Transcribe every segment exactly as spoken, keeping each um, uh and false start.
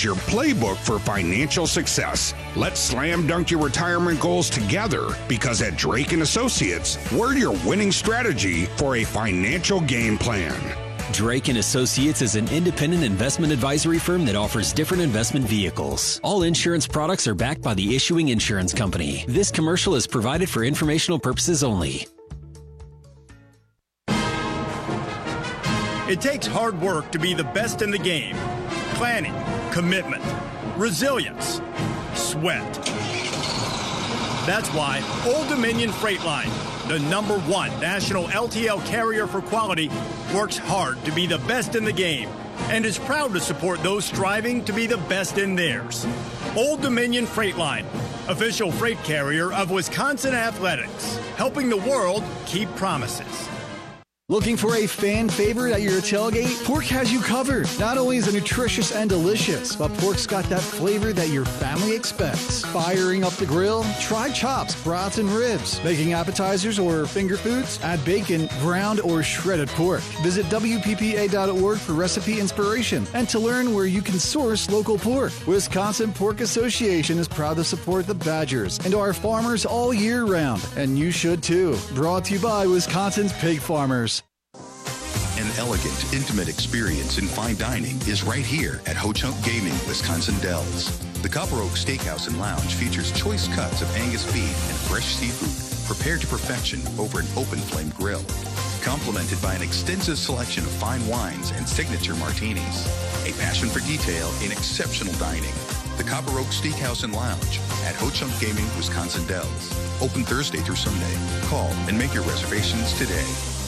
is your playbook for financial success. Let's slam dunk your retirement goals together, because at Drake and Associates, we're your winning strategy for a financial game plan. Drake and Associates is an independent investment advisory firm that offers different investment vehicles. All insurance products are backed by the issuing insurance company. This commercial is provided for informational purposes only. It takes hard work to be the best in the game. Planning, commitment, resilience, sweat. That's why Old Dominion Freight Line, the number one national L T L carrier for quality, works hard to be the best in the game and is proud to support those striving to be the best in theirs. Old Dominion Freight Line, official freight carrier of Wisconsin Athletics, helping the world keep promises. Looking for a fan favorite at your tailgate? Pork has you covered. Not only is it nutritious and delicious, but pork's got that flavor that your family expects. Firing up the grill? Try chops, brats, and ribs. Making appetizers or finger foods? Add bacon, ground, or shredded pork. Visit W P P A dot org for recipe inspiration and to learn where you can source local pork. Wisconsin Pork Association is proud to support the Badgers and our farmers all year round, and you should too. Brought to you by Wisconsin's Pig Farmers. An elegant, intimate experience in fine dining is right here at Ho-Chunk Gaming, Wisconsin Dells. The Copper Oak Steakhouse and Lounge features choice cuts of Angus beef and fresh seafood prepared to perfection over an open flame grill, complemented by an extensive selection of fine wines and signature martinis. A passion for detail in exceptional dining. The Copper Oak Steakhouse and Lounge at Ho-Chunk Gaming, Wisconsin Dells. Open Thursday through Sunday. Call and make your reservations today.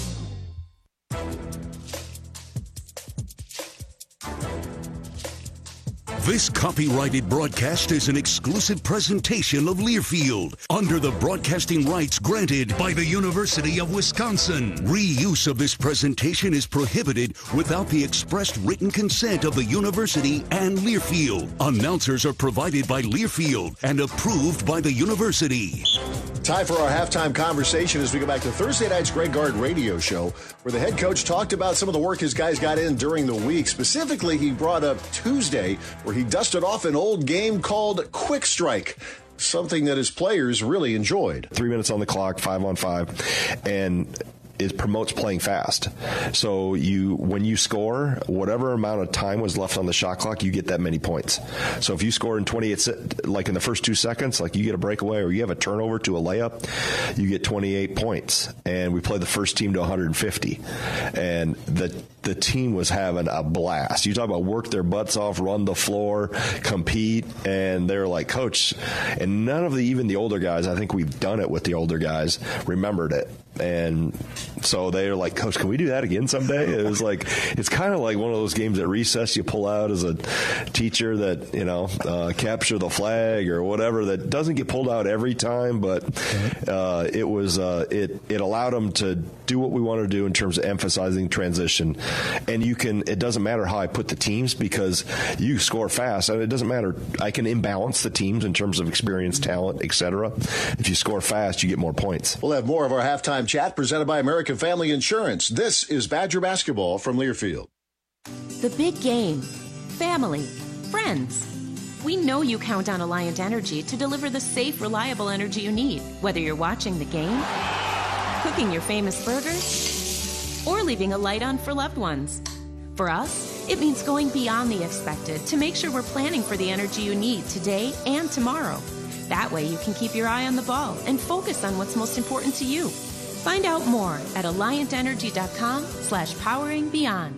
This copyrighted broadcast is an exclusive presentation of Learfield under the broadcasting rights granted by the University of Wisconsin. Reuse of this presentation is prohibited without the expressed written consent of the university and Learfield. Announcers are provided by Learfield and approved by the university. Time for our halftime conversation as we go back to Thursday night's Greg Gard radio show, where the head coach talked about some of the work his guys got in during the week. Specifically, he brought up Tuesday, where he dusted off an old game called Quick Strike, something that his players really enjoyed. Three minutes on the clock, five on five, and it promotes playing fast. So you, when you score, whatever amount of time was left on the shot clock, you get that many points. So if you score in twenty-eight, like in the first two seconds, like you get a breakaway or you have a turnover to a layup, you get twenty-eight points. And we played the first team to one hundred fifty. And the the team was having a blast. You talk about work their butts off, run the floor, compete, and they're like, Coach, and none of the, even the older guys, I think we've done it with the older guys, remembered it. And so they're like, Coach, can we do that again someday? It was like, it's kind of like one of those games at recess you pull out as a teacher that, you know, uh, capture the flag or whatever, that doesn't get pulled out every time, but uh, it was, uh, it, it allowed them to do what we want to do in terms of emphasizing transition. And you can, it doesn't matter how I put the teams, because you score fast, and it doesn't matter. I can imbalance the teams in terms of experience, talent, et cetera. If you score fast, you get more points. We'll have more of our halftime chat presented by American Family Insurance. This is Badger Basketball from Learfield. The big game. Family. Friends. We know you count on Alliant Energy to deliver the safe, reliable energy you need, whether you're watching the game, cooking your famous burgers, or leaving a light on for loved ones. For us, it means going beyond the expected to make sure we're planning for the energy you need today and tomorrow. That way you can keep your eye on the ball and focus on what's most important to you. Find out more at alliantenergy.com slash powering beyond.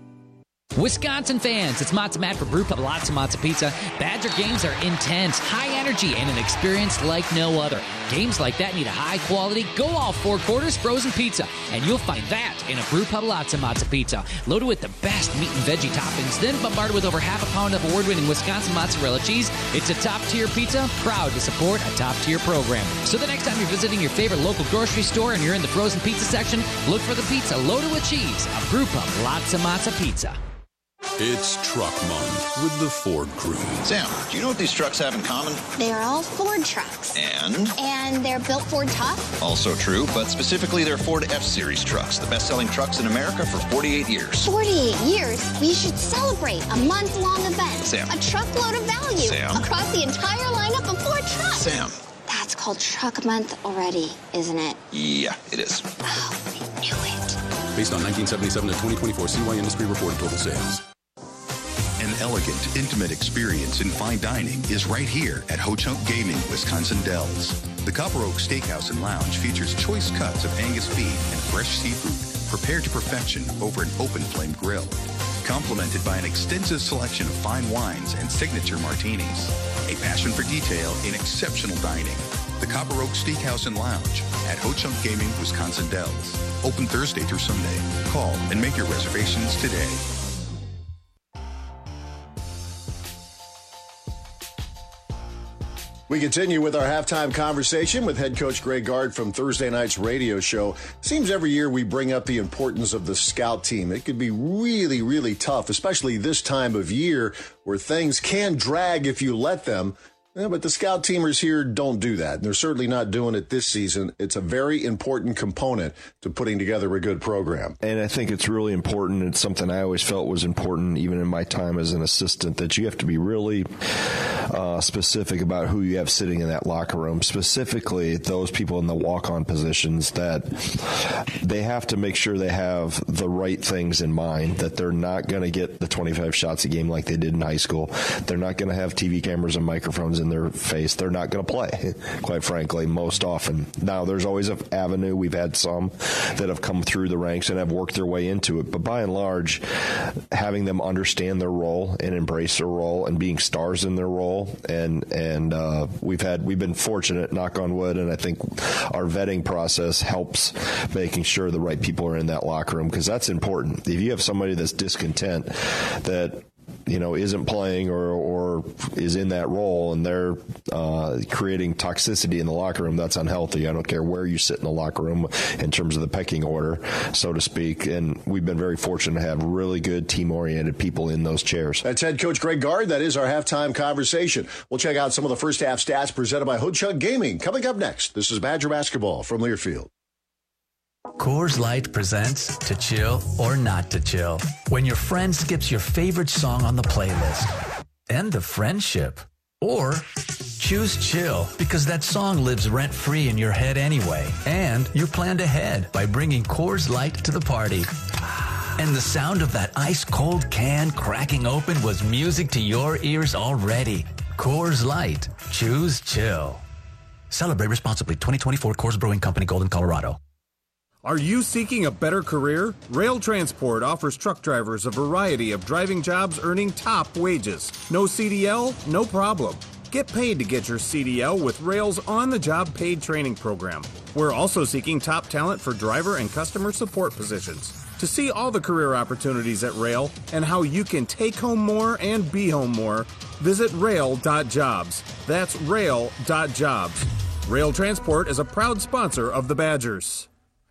Wisconsin fans, it's Matzo Matt for Brew Pub Lots of Matzo Pizza. Badger games are intense, high energy, and an experience like no other. Games like that need a high-quality, go-all four-quarters frozen pizza, and you'll find that in a Brew Pub Lots of Matzo Pizza. Loaded with the best meat and veggie toppings, then bombarded with over half a pound of award-winning Wisconsin mozzarella cheese. It's a top-tier pizza, proud to support a top-tier program. So the next time you're visiting your favorite local grocery store and you're in the frozen pizza section, look for the pizza loaded with cheese. A Brew Pub Lots of Matzo Pizza. It's Truck Month with the Ford crew. Sam, do you know what these trucks have in common? They're all Ford trucks. And? And they're built Ford tough. Also true, but specifically they're Ford F-Series trucks, the best-selling trucks in America for forty-eight years. forty-eight years? We should celebrate a month-long event. Sam. A truckload of value. Sam. Across the entire lineup of Ford trucks. Sam. That's called Truck Month already, isn't it? Yeah, it is. Oh, I knew it. Based on nineteen seventy-seven to twenty twenty-four C Y Industry reported total sales. An elegant, intimate experience in fine dining is right here at Ho-Chunk Gaming, Wisconsin Dells. The Copper Oak Steakhouse and Lounge features choice cuts of Angus beef and fresh seafood prepared to perfection over an open flame grill, complemented by an extensive selection of fine wines and signature martinis. A passion for detail in exceptional dining. The Copper Oak Steakhouse and Lounge at Ho-Chunk Gaming, Wisconsin Dells. Open Thursday through Sunday. Call and make your reservations today. We continue with our halftime conversation with head coach Greg Gard from Thursday night's radio show. Seems every year we bring up the importance of the scout team. It could be really, really tough, especially this time of year where things can drag if you let them. Yeah, but the scout teamers here don't do that. They're certainly not doing it this season. It's a very important component to putting together a good program. And I think it's really important. It's something I always felt was important, even in my time as an assistant, that you have to be really uh, specific about who you have sitting in that locker room, specifically those people in the walk-on positions, that they have to make sure they have the right things in mind, that they're not going to get the twenty-five shots a game like they did in high school. They're not going to have T V cameras and microphones in their face. They're not going to play, quite frankly, most often. Now, there's always an avenue. We've had some that have come through the ranks and have worked their way into it. But by and large, having them understand their role and embrace their role and being stars in their role. And and uh, we've had we've been fortunate, knock on wood, and I think our vetting process helps making sure the right people are in that locker room, because that's important. If you have somebody that's discontent, that you know, isn't playing or, or is in that role, and they're uh, creating toxicity in the locker room, that's unhealthy. I don't care where you sit in the locker room in terms of the pecking order, so to speak. And we've been very fortunate to have really good team-oriented people in those chairs. That's head coach Greg Gard. That is our halftime conversation. We'll check out some of the first half stats presented by Ho-Chunk Gaming. Coming up next, this is Badger Basketball from Learfield. Coors Light presents To Chill or Not to Chill, when your friend skips your favorite song on the playlist. End the friendship. Or choose chill, because that song lives rent-free in your head anyway. And you're planned ahead by bringing Coors Light to the party. And the sound of that ice-cold can cracking open was music to your ears already. Coors Light. Choose chill. Celebrate responsibly. twenty twenty-four Coors Brewing Company, Golden, Colorado. Are you seeking a better career? Rail Transport offers truck drivers a variety of driving jobs earning top wages. No C D L? No problem. Get paid to get your C D L with Rail's on-the-job paid training program. We're also seeking top talent for driver and customer support positions. To see all the career opportunities at Rail and how you can take home more and be home more, visit rail dot jobs. That's rail dot jobs. Rail Transport is a proud sponsor of the Badgers.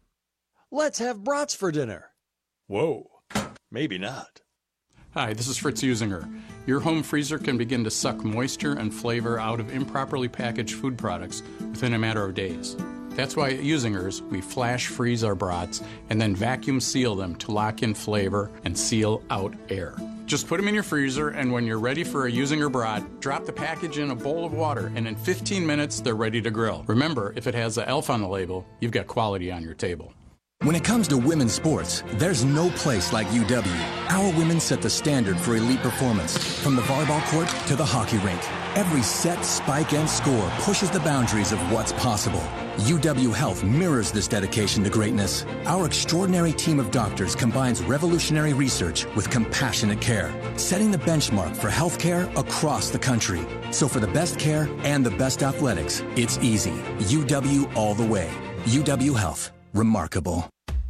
Let's have brats for dinner. Whoa, maybe not. Hi, this is Fritz Usinger. Your home freezer can begin to suck moisture and flavor out of improperly packaged food products within a matter of days. That's why at Usinger's, we flash freeze our brats and then vacuum seal them to lock in flavor and seal out air. Just put them in your freezer, and when you're ready for a Usinger brat, drop the package in a bowl of water, and in fifteen minutes, they're ready to grill. Remember, if it has a ELF on the label, you've got quality on your table. When it comes to women's sports, there's no place like U W. Our women set the standard for elite performance, from the volleyball court to the hockey rink. Every set, spike, and score pushes the boundaries of what's possible. U W Health mirrors this dedication to greatness. Our extraordinary team of doctors combines revolutionary research with compassionate care, setting the benchmark for healthcare across the country. So for the best care and the best athletics, it's easy. U W all the way. U W Health. Remarkable.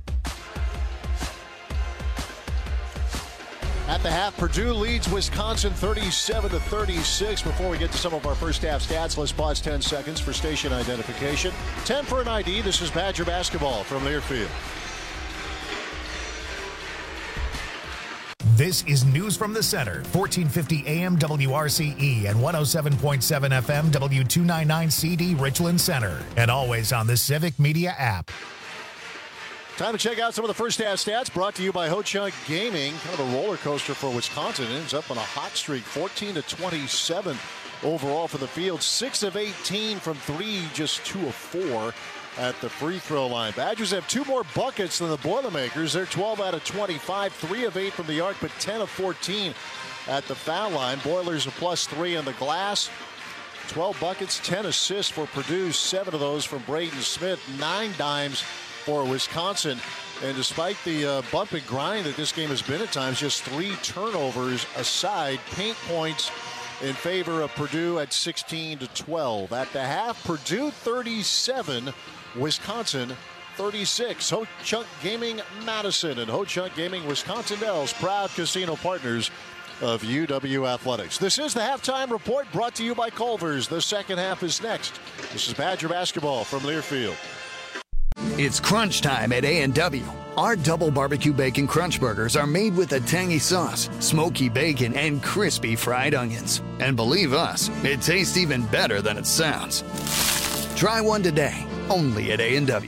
At the half, Purdue leads Wisconsin thirty-seven to thirty-six. Before we get to some of our first half stats, let's pause ten seconds for station identification. ten for an I D. This is Badger Basketball from Learfield. This This is News from the Center, fourteen fifty A M W R C E and one oh seven point seven F M W two ninety-nine C D Richland Center, and always on the Civic Media app. Time to check out some of the first half stats brought to you by Ho-Chunk Gaming. Kind of a roller coaster for Wisconsin. It ends up on a hot streak, fourteen to twenty-seven overall for the field. six of eighteen from three, just two of four at the free throw line. Badgers have two more buckets than the Boilermakers. They're twelve out of twenty-five, three of eight from the arc, but ten of fourteen at the foul line. Boilers are plus three on the glass. twelve buckets, ten assists for Purdue, seven of those from Braden Smith, nine dimes for Wisconsin. And despite the uh, bump and grind that this game has been at times, just three turnovers aside, paint points in favor of Purdue at sixteen to twelve. At the half, Purdue thirty-seven, Wisconsin thirty-six. Ho-Chunk Gaming Madison and Ho-Chunk Gaming Wisconsin Dells, proud casino partners of U W Athletics. This is the halftime report brought to you by Culver's. The second half is next. This is Badger basketball from Learfield. It's crunch time at A and W. Our double barbecue bacon crunch burgers are made with a tangy sauce, smoky bacon, and crispy fried onions. And believe us, it tastes even better than it sounds. Try one today, only at A and W.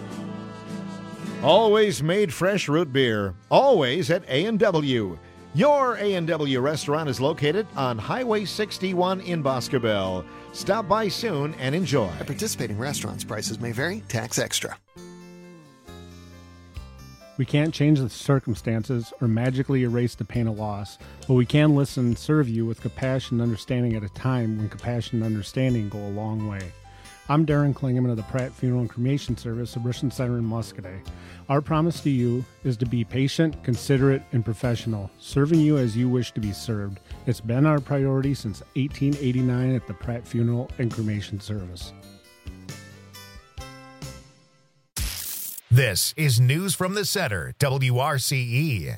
Always made fresh root beer, always at A and W. Your A and W restaurant is located on Highway sixty-one in Boscobel. Stop by soon and enjoy. At participating restaurants, prices may vary. Tax extra. We can't change the circumstances or magically erase the pain of loss, but we can listen and serve you with compassion and understanding at a time when compassion and understanding go a long way. I'm Darren Klingeman of the Pratt Funeral and Cremation Service of Richland Center in Muscadet. Our promise to you is to be patient, considerate, and professional, serving you as you wish to be served. It's been our priority since eighteen eighty-nine at the Pratt Funeral and Cremation Service. This is News from the Center, W R C E.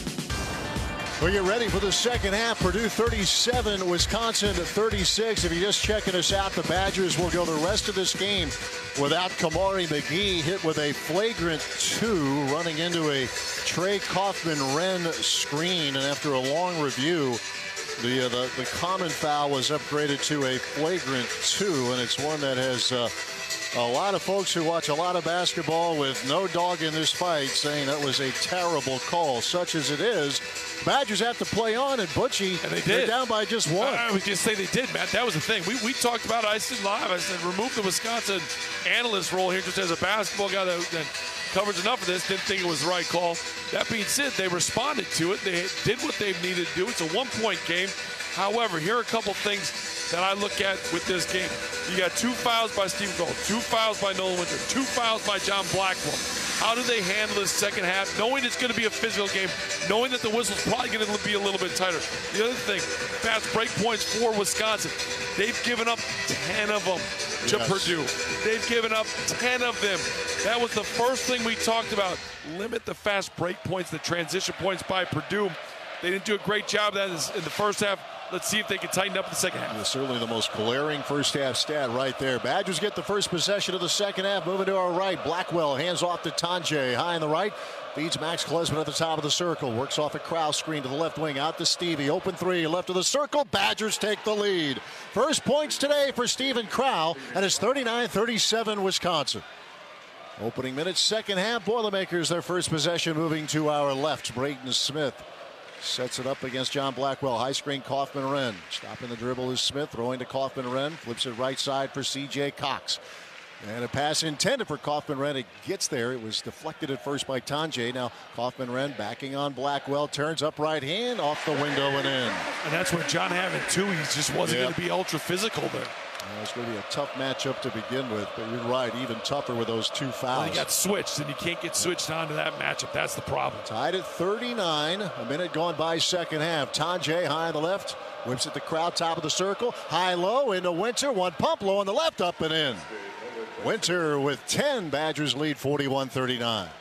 We get ready for the second half. Purdue thirty-seven, Wisconsin thirty-six. If you're just checking us out, the Badgers will go the rest of this game without Kamari McGee, hit with a flagrant two, running into a Trey Kaufman-Wren screen. And after a long review, the, uh, the, the common foul was upgraded to a flagrant two, and it's one that has uh, a lot of folks who watch a lot of basketball with no dog in this fight saying that was a terrible call. Such as it is, Badgers have to play on, and Butchie, and they they're did. down by just one. I would just say they did, Matt. That was the thing. We, we talked about it. I said live. I said remove the Wisconsin analyst role here just as a basketball guy that, that covers enough of this. Didn't think it was the right call. That being said, they responded to it. They did what they needed to do. It's a one-point game. However, here are a couple things that I look at with this game. You got two fouls by Steve Gold, two fouls by Nolan Winter, two fouls by John Blackwell. How do they handle this second half, knowing it's going to be a physical game, knowing that the whistle's probably going to be a little bit tighter? The other thing, fast break points for Wisconsin. They've given up ten of them to yes. Purdue. They've given up ten of them. That was the first thing we talked about. Limit the fast break points, the transition points by Purdue. They didn't do a great job of that in the first half. Let's see if they can tighten up in the second half. It's certainly the most glaring first half stat right there. Badgers get the first possession of the second half. Moving to our right. Blackwell hands off to Tanjay. High on the right. Feeds Max Klesman at the top of the circle. Works off a Krause screen to the left wing. Out to Stevie. Open three. Left of the circle. Badgers take the lead. First points today for Stephen Crow. And it's thirty-nine thirty-seven Wisconsin. Opening minutes, second half. Boilermakers, their first possession, moving to our left. Braden Smith sets it up against John Blackwell. High screen, Kaufman-Wren. Stopping the dribble is Smith. Throwing to Kaufman-Wren. Flips it right side for C J Cox. And a pass intended for Kaufman-Wren. It gets there. It was deflected at first by Tanjay. Now Kaufman-Wren backing on Blackwell. Turns up right hand. Off the window and in. And that's what John Hammond, too. He just wasn't yep. going to be ultra physical there. Well, it's going to be a tough matchup to begin with, but you're right, even tougher with those two fouls. Well, he got switched, and you can't get switched onto that matchup. That's the problem. Tied at thirty-nine, a minute gone by second half. Tanjay high on the left, whips at the crowd, top of the circle, high-low into Winter, one pump low on the left, up and in. Winter with ten, Badgers lead forty-one thirty-nine.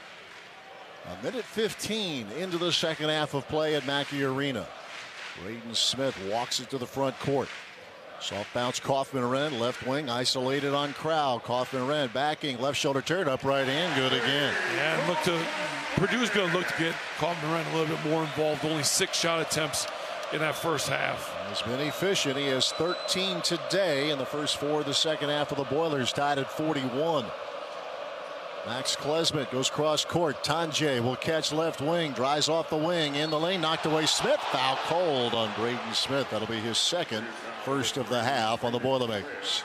A minute fifteen into the second half of play at Mackey Arena. Braden Smith walks it to the front court. Soft bounce, Kaufman-Renn, left wing, isolated on Crowell. Kaufman-Renn backing, left shoulder turn, up right hand, good again. Yeah, and look to Purdue's going to look to get Kaufman-Renn a little bit more involved. Only six shot attempts in that first half. He's been efficient. He has thirteen today in the first four of the second half of the Boilers, tied at forty-one. Max Klesmit goes cross court. Tanjay will catch left wing, drives off the wing, in the lane, knocked away Smith. Foul cold on Braden Smith. That'll be his second, first of the half on the Boilermakers.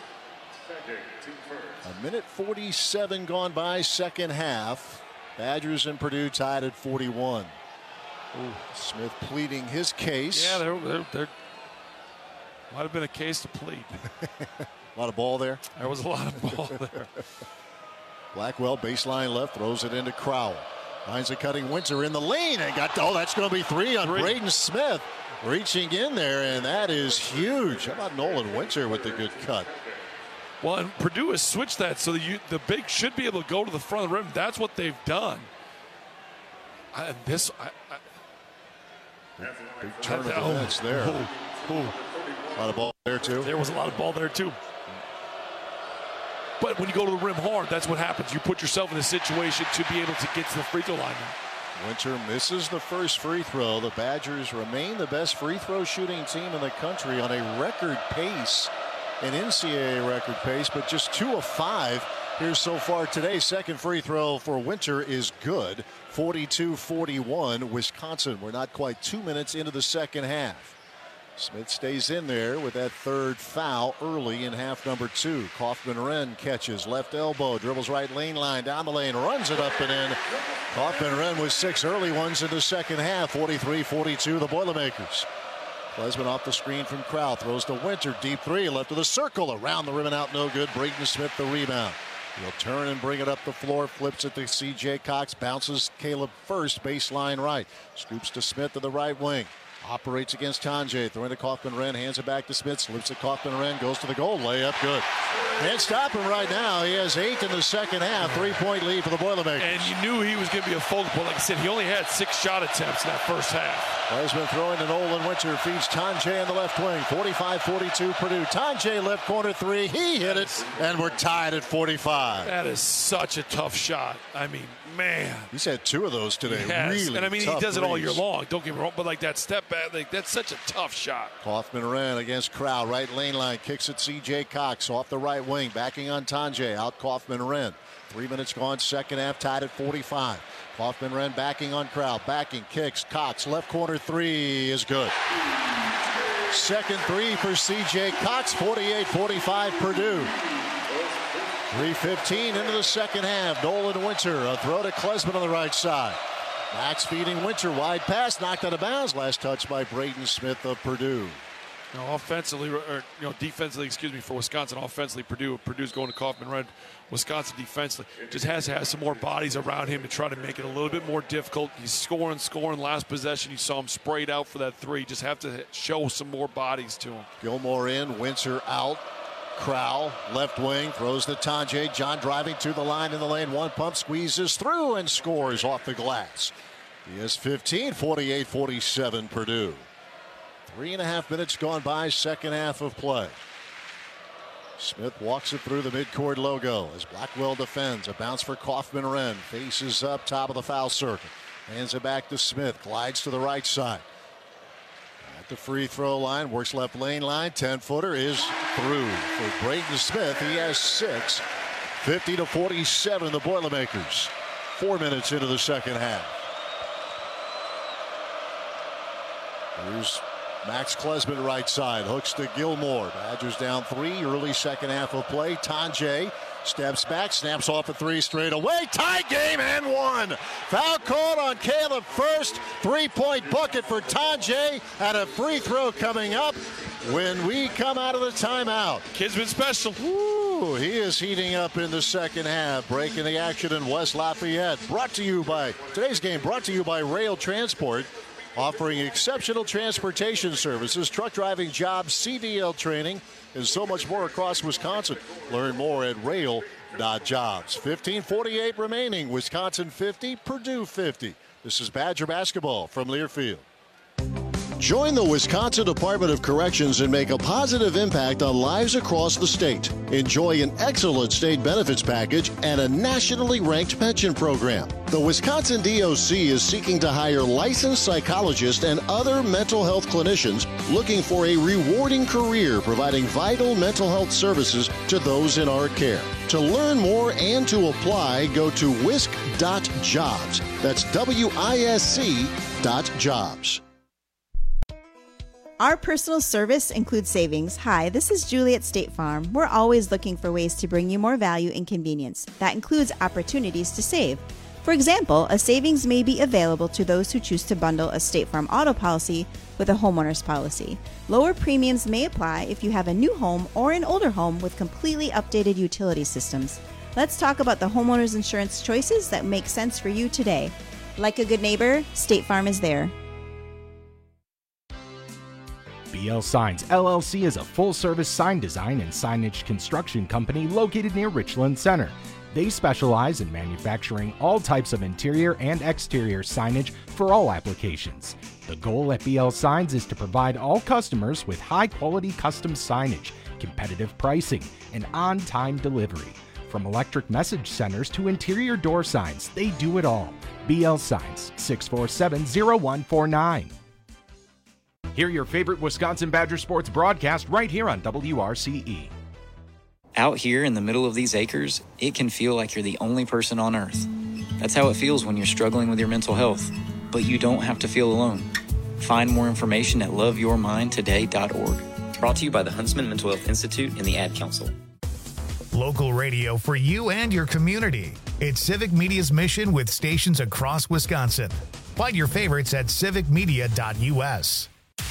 A minute forty-seven gone by, second half. Badgers and Purdue tied at forty-one. Ooh, Smith pleading his case. Yeah, there, there, there might have been a case to plead. A lot of ball there. There was a lot of ball there. Blackwell baseline left, throws it into Crowell. Finds a cutting Winter in the lane and got, oh, that's going to be three on three. Braden Smith reaching in there, and that is huge. How about Nolan Winter with the good cut? Well, and Purdue has switched that so that you, the big should be able to go to the front of the rim. That's what they've done. I, this, I, I, big turn of defense there. Ooh, ooh. A lot of ball there, too. There was a lot of ball there, too. But when you go to the rim hard, that's what happens. You put yourself in a situation to be able to get to the free throw line. Winter misses the first free throw. The Badgers remain the best free throw shooting team in the country on a record pace, an N C double A record pace, but just two of five here so far today. Second free throw for Winter is good. forty-two forty-one, Wisconsin. We're not quite two minutes into the second half. Smith stays in there with that third foul early in half number two. Kaufman-Renn catches left elbow, dribbles right lane line, down the lane, runs it up and in. Kaufman-Renn with six early ones in the second half. forty-three forty-two, the Boilermakers. Klesmit off the screen from Crowell, throws to Winter, deep three, left of the circle, around the rim and out, no good. Braden Smith the rebound. He'll turn and bring it up the floor, flips it to C J Cox, bounces Caleb first, baseline right. Scoops to Smith to the right wing. Operates against Tanjay, throwing to Kaufman-Renn, hands it back to Smith, slips to Kaufman-Renn, goes to the goal, layup good. Can't stop him right now. He has eight in the second half, three-point lead for the Boilermakers. And you knew he was going to be a focal point. Like I said, he only had six shot attempts in that first half. Klesmit throwing to Nolan Winter, feeds Tanjay in the left wing, forty-five forty-two Purdue. Tanjay left corner three, he hit it, and we're tied at forty-five. That is such a tough shot. I mean, man. He's had two of those today. Yes. Really and I mean, he tough does it all threes. year long. Don't get me wrong, but like that step back, like that's such a tough shot. Kaufman-Renn against Crowell, right lane line, kicks it C J Cox off the right wing, backing on Tanjay, out Kaufman-Renn. Three minutes gone, second half, tied at forty-five. Kaufman-Renn backing on Crowell, backing, kicks, Cox, left corner three is good. Second three for C J Cox, forty-eight forty-five Purdue. three fifteen into the second half. Nolan Winter, a throw to Klesmit on the right side. Max feeding Winter, wide pass, knocked out of bounds. Last touch by Braden Smith of Purdue. You know, offensively, or you know, defensively, excuse me, for Wisconsin, offensively, Purdue, Purdue's going to Kaufman-Renn. Wisconsin defensively just has to have some more bodies around him to try to make it a little bit more difficult. He's scoring, scoring. Last possession, you saw him sprayed out for that three. Just have to show some more bodies to him. Gilmore in, Winter out. Crowell, left wing, throws to Tanjay. John driving to the line in the lane. One pump, squeezes through and scores off the glass. He has fifteen, forty-eight forty-seven Purdue. Three and a half minutes gone by, second half of play. Smith walks it through the midcourt logo as Blackwell defends. A bounce for Kaufman-Renn. Faces up, top of the foul circle. Hands it back to Smith. Glides to the right side. At the free throw line, works left lane line. ten-footer is through for Braden Smith. He has six. fifty to forty-seven, the Boilermakers. Four minutes into the second half. Here's Max Klesmit right side, hooks to Gilmore. Badgers down three, early second half of play. Tanjay steps back, snaps off a three straight away. Tie game and one. Foul called on Caleb first. Three-point bucket for Tanjay and a free throw coming up when we come out of the timeout. Kid's been special. Ooh, he is heating up in the second half. Breaking the action in West Lafayette. Brought to you by, today's game brought to you by Rail Transport. Offering exceptional transportation services, truck driving jobs, C D L training, and so much more across Wisconsin. Learn more at rail dot jobs. fifteen forty-eight remaining. Wisconsin fifty, Purdue fifty. This is Badger basketball from Learfield. Join the Wisconsin Department of Corrections and make a positive impact on lives across the state. Enjoy an excellent state benefits package and a nationally ranked pension program. The Wisconsin D O C is seeking to hire licensed psychologists and other mental health clinicians looking for a rewarding career providing vital mental health services to those in our care. To learn more and to apply, go to wisc dot jobs. That's W I S C dot jobs. Our personal service includes savings. Hi, this is Julie at State Farm. We're always looking for ways to bring you more value and convenience. That includes opportunities to save. For example, a savings may be available to those who choose to bundle a State Farm auto policy with a homeowner's policy. Lower premiums may apply if you have a new home or an older home with completely updated utility systems. Let's talk about the homeowner's insurance choices that make sense for you today. Like a good neighbor, State Farm is there. B L Signs, L L C is a full-service sign design and signage construction company located near Richland Center. They specialize in manufacturing all types of interior and exterior signage for all applications. The goal at B L Signs is to provide all customers with high-quality custom signage, competitive pricing, and on-time delivery. From electric message centers to interior door signs, they do it all. B L Signs, six four seven, zero one four nine. Hear your favorite Wisconsin Badger sports broadcast right here on W R C E. Out here in the middle of these acres, it can feel like you're the only person on earth. That's how it feels when you're struggling with your mental health. But you don't have to feel alone. Find more information at love your mind today dot org. Brought to you by the Huntsman Mental Health Institute and the Ad Council. Local radio for you and your community. It's Civic Media's mission with stations across Wisconsin. Find your favorites at civic media dot U S.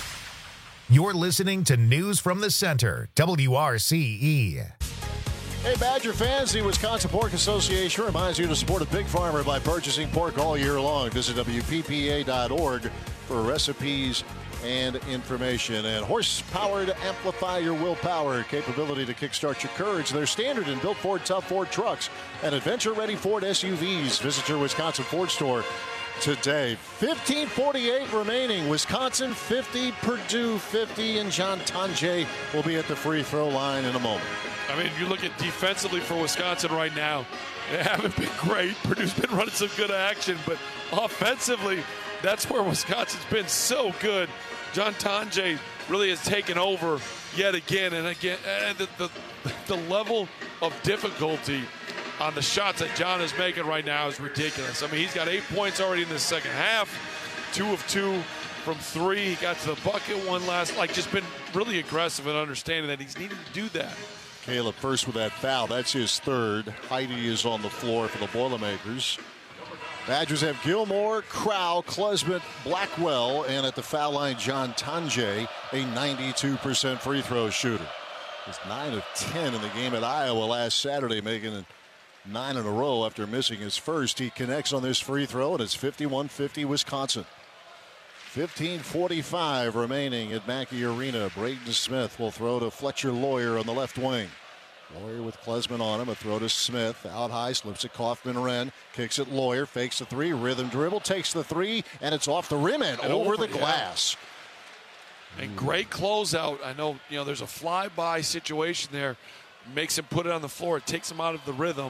You're listening to News from the Center, W R C E. Hey, Badger fans, the Wisconsin Pork Association reminds you to support a pig farmer by purchasing pork all year long. Visit W P P A dot org for recipes and information. And horse-powered amplify your willpower, capability to kickstart your courage. They're standard and built Ford Tough Ford trucks and adventure-ready Ford S U Vs. Visit your Wisconsin Ford store today. fifteen forty-eight remaining. Wisconsin fifty, Purdue fifty, and John Tonje will be at the free throw line in a moment. I mean, if you look at defensively for Wisconsin right now, they haven't been great. Purdue's been running some good action, but offensively, that's where Wisconsin's been so good. John Tonje really has taken over yet again, and again, and the, the, the level of difficulty on the shots that John is making right now is ridiculous. I mean, he's got eight points already in the second half, two of two from three. He got to the bucket one last, like just been really aggressive and understanding that he's needed to do that. Caleb first with that foul. That's his third. Heidi is on the floor for the Boilermakers. Badgers have Gilmore, Crow, Klesmit, Blackwell, and at the foul line, John Tonje, a ninety-two percent free throw shooter. He's nine of ten in the game at Iowa last Saturday, making it nine in a row after missing his first. He connects on this free throw, and it's fifty-one fifty Wisconsin. fifteen forty-five remaining at Mackey Arena. Braden Smith will throw to Fletcher Lawyer on the left wing. Lawyer with Klesmit on him. A throw to Smith. Out high, slips it Kaufman-Wren. Kicks it Lawyer. Fakes the three. Rhythm dribble. Takes the three. And it's off the rim and, and over, over the glass. Yeah. And great closeout. I know, you know, there's a fly-by situation there. Makes him put it on the floor. It takes him out of the rhythm.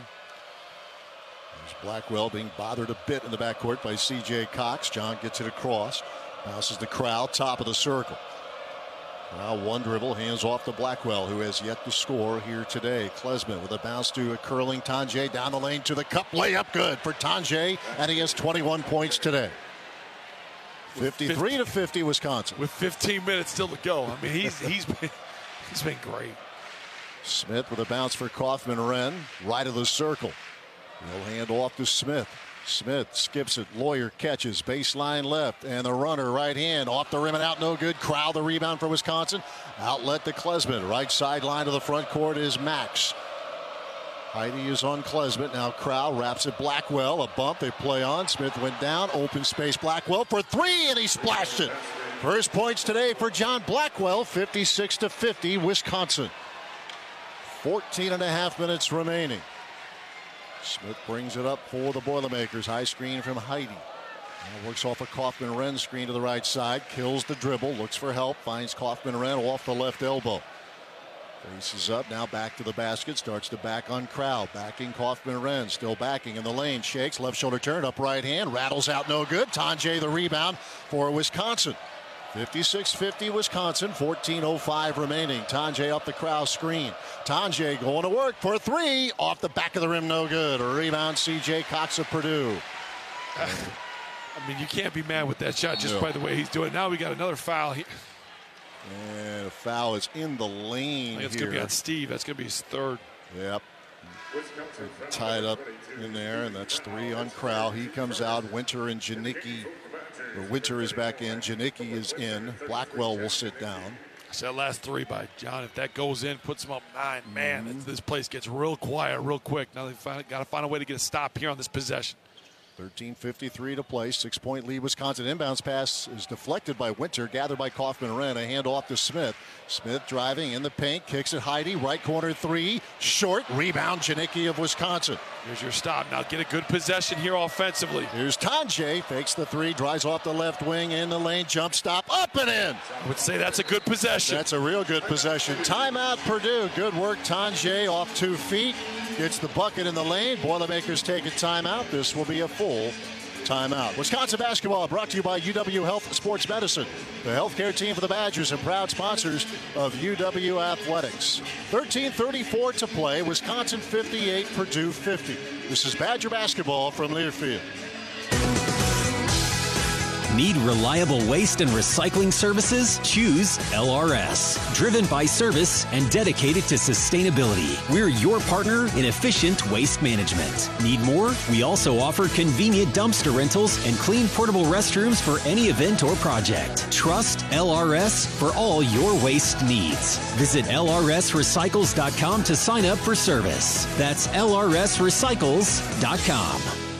There's Blackwell being bothered a bit in the backcourt by C J Cox. John gets it across. Bounces the Crow, top of the circle. Now one dribble, hands off to Blackwell, who has yet to score here today. Klesmit with a bounce to a curling Tonje down the lane to the cup. Layup good for Tonje, and he has twenty-one points today. fifty-three to fifty Wisconsin. With fifteen minutes still to go. I mean, he's he's been he's been great. Smith with a bounce for Kaufman-Wren, right of the circle. He'll hand off to Smith. Smith skips it. Lawyer catches. Baseline left. And the runner right hand. Off the rim and out. No good. Crowd the rebound for Wisconsin. Outlet to Klesmit. Right sideline to the front court is Max. Heidi is on Klesmit. Now Crow wraps it. Blackwell. A bump. They play on. Smith went down. Open space. Blackwell for three. And he splashed it. First points today for John Blackwell. fifty-six to fifty Wisconsin. fourteen and a half minutes remaining. Smith brings it up for the Boilermakers. High screen from Heidi. Now works off a Kaufman-Renn screen to the right side. Kills the dribble. Looks for help. Finds Kaufman-Renn off the left elbow. Faces up. Now back to the basket. Starts to back on Crowd. Backing Kaufman-Renn. Still backing in the lane. Shakes. Left shoulder turn. Up right hand. Rattles out. No good. Tonje the rebound for Wisconsin. fifty-six fifty Wisconsin, fourteen oh five remaining. Tonje up the Crowd screen. Tonje going to work for three. Off the back of the rim, no good. A rebound, C J Cox of Purdue. I mean, you can't be mad with that shot just no. by the way he's doing it. Now we got another foul here. And a foul is in the lane. It's here. going to be on Steve. That's going to be his third. Yep. Tied up in there, and that's three on Crowd. He comes out. Winter and Janicki. Winter is back in. Janicki is in. Blackwell will sit down. So that last three by John, if that goes in, puts them up nine. Man, mm-hmm. this place gets real quiet real quick. Now they've got to find a way to get a stop here on this possession. thirteen fifty-three to play. Six-point lead Wisconsin. Inbounds pass is deflected by Winter. Gathered by Kaufman-Renn. A hand off to Smith. Smith driving in the paint. Kicks it Heidi. Right corner three. Short. Rebound Janicki of Wisconsin. Here's your stop. Now get a good possession here offensively. Here's Tonje. Fakes the three. Drives off the left wing. In the lane. Jump stop. Up and in. I would say that's a good possession. That's a real good possession. Timeout Purdue. Good work. Tonje off two feet. Gets the bucket in the lane. Boilermakers take a timeout. This will be a full timeout. Wisconsin basketball brought to you by U W Health Sports Medicine, the healthcare team for the Badgers and proud sponsors of U W Athletics. thirteen thirty-four to play. Wisconsin fifty-eight, Purdue fifty. This is Badger basketball from Learfield. Need reliable waste and recycling services? Choose L R S. Driven by service and dedicated to sustainability, we're your partner in efficient waste management. Need more? We also offer convenient dumpster rentals and clean portable restrooms for any event or project. Trust L R S for all your waste needs. Visit L R S recycles dot com to sign up for service. That's L R S recycles dot com.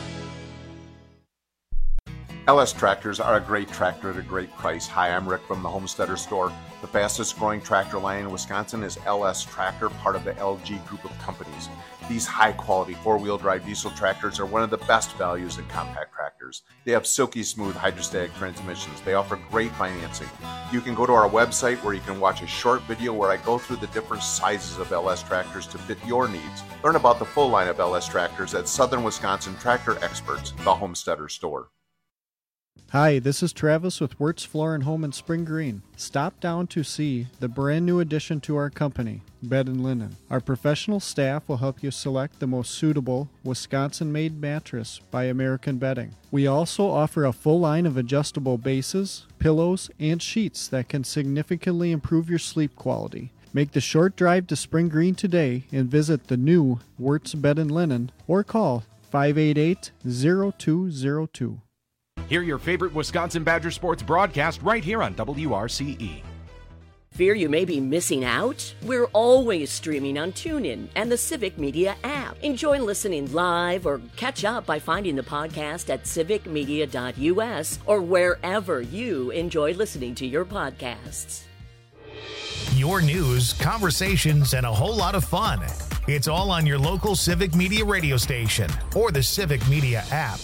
L S Tractors are a great tractor at a great price. Hi, I'm Rick from the Homesteader Store. The fastest growing tractor line in Wisconsin is L S Tractor, part of the L G group of companies. These high quality four-wheel drive diesel tractors are one of the best values in compact tractors. They have silky smooth hydrostatic transmissions. They offer great financing. You can go to our website where you can watch a short video where I go through the different sizes of L S tractors to fit your needs. Learn about the full line of L S tractors at Southern Wisconsin Tractor Experts, the Homesteader Store. Hi, this is Travis with Wirtz Floor and Home in Spring Green. Stop down to see the brand new addition to our company, Bed and Linen. Our professional staff will help you select the most suitable Wisconsin-made mattress by American Bedding. We also offer a full line of adjustable bases, pillows, and sheets that can significantly improve your sleep quality. Make the short drive to Spring Green today and visit the new Wirtz Bed and Linen or call five eight eight, zero two zero two. Hear your favorite Wisconsin Badger sports broadcast right here on W R C E. Fear you may be missing out? We're always streaming on TuneIn and the Civic Media app. Enjoy listening live or catch up by finding the podcast at civic media dot U S or wherever you enjoy listening to your podcasts. Your news, conversations, and a whole lot of fun. It's all on your local Civic Media radio station or the Civic Media app.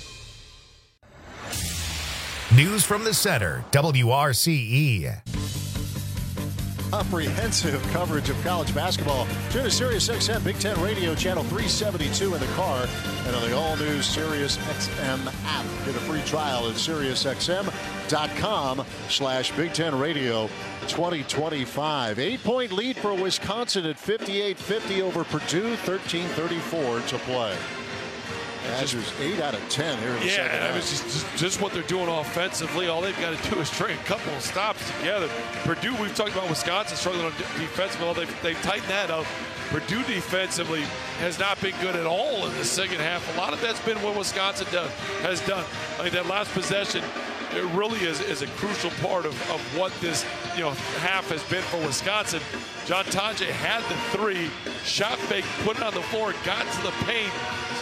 News from the Center, W R C E. Comprehensive coverage of college basketball. Tune to Sirius X M Big Ten Radio Channel three seventy-two in the car and on the all-new Sirius X M app. Get a free trial at sirius x m dot com slash Big Ten Radio twenty twenty-five. Eight-point lead for Wisconsin at fifty-eight fifty over Purdue, thirteen thirty-four to play. Badgers eight out of ten here in the yeah, second half. Yeah, it's just, just what they're doing offensively. All they've got to do is string a couple of stops together. Purdue, we've talked about Wisconsin struggling on defensively. Well, they've, they've tightened that up. Purdue defensively has not been good at all in the second half. A lot of that's been what Wisconsin does, has done. I mean, that last possession, it really is, is a crucial part of, of what this you know half has been for Wisconsin. John Tonje had the three, shot fake, put it on the floor, got to the paint,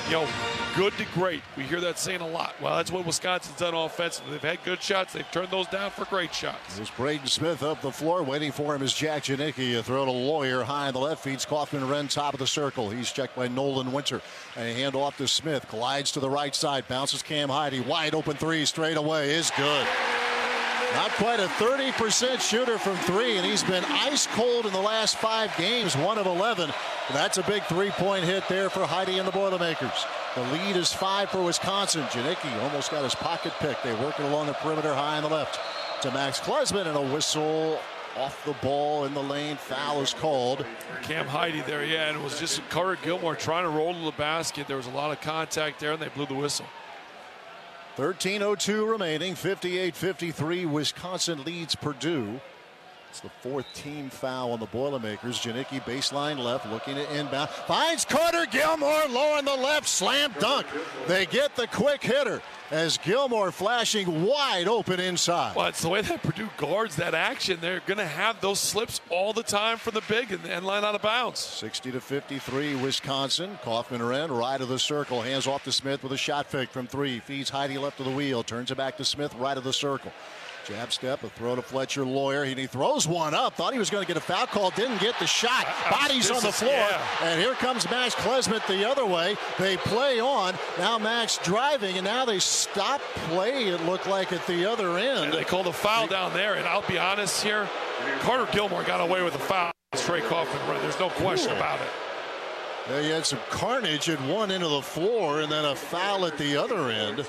you know, good to great. We hear that saying a lot. Well, that's what Wisconsin's done offensively. They've had good shots. They've turned those down for great shots. There's Braden Smith up the floor. Waiting for him is Jack Janicki. A throw to Lawyer high on the left. Feeds Kaufman-Renn top of the circle. He's checked by Nolan Winter. And a hand off to Smith. Glides to the right side. Bounces Cam Heide. Wide open three straight away is good. Not quite a thirty percent shooter from three, and he's been ice cold in the last five games, one of eleven. That's a big three-point hit there for Heide and the Boilermakers. The lead is five for Wisconsin. Janicki almost got his pocket picked. They work it along the perimeter high on the left to Max Klesmit, and a whistle off the ball in the lane. Foul is called. Cam Heide there, yeah, and it was just Carter Gilmore trying to roll to the basket. There was a lot of contact there, and they blew the whistle. thirteen oh two remaining, fifty-eight fifty-three. Wisconsin leads Purdue. It's the fourth team foul on the Boilermakers. Janicki baseline left, looking to inbound. Finds Carter Gilmore low on the left, slam dunk. They get the quick hitter as Gilmore flashing wide open inside. Well, it's the way that Purdue guards that action. They're going to have those slips all the time for the big and, and line out of bounds. sixty to fifty-three, Wisconsin. Kaufman-Renn right of the circle, hands off to Smith with a shot fake from three. Feeds Heide left of the wheel, turns it back to Smith right of the circle. Jab step, a throw to Fletcher Lawyer. He, he throws one up. Thought he was going to get a foul call. Didn't get the shot. Bodies on the floor. Yeah. And here comes Max Klesmit the other way. They play on. Now Max driving, and now they stop play, it looked like, at the other end. And they called a foul down there, and I'll be honest here. Carter Gilmore got away with a foul. Trey Kaufman-Renn. There's no question cool. about it. Yeah, you had some carnage at one end of the floor, and then a foul at the other end.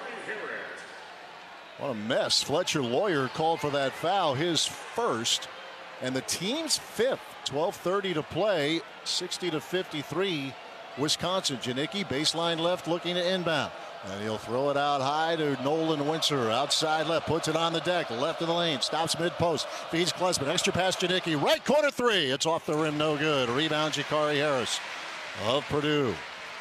What a mess. Fletcher Lawyer called for that foul, his first, and the team's fifth. twelve thirty to play, sixty to fifty-three, Wisconsin. Janicki, baseline left, looking to inbound. And he'll throw it out high to Nolan Winter. Outside left, puts it on the deck, left of the lane, stops mid-post, feeds Klesmit. Extra pass Janicki, right corner three. It's off the rim, no good. Rebound, Jakari Harris of Purdue.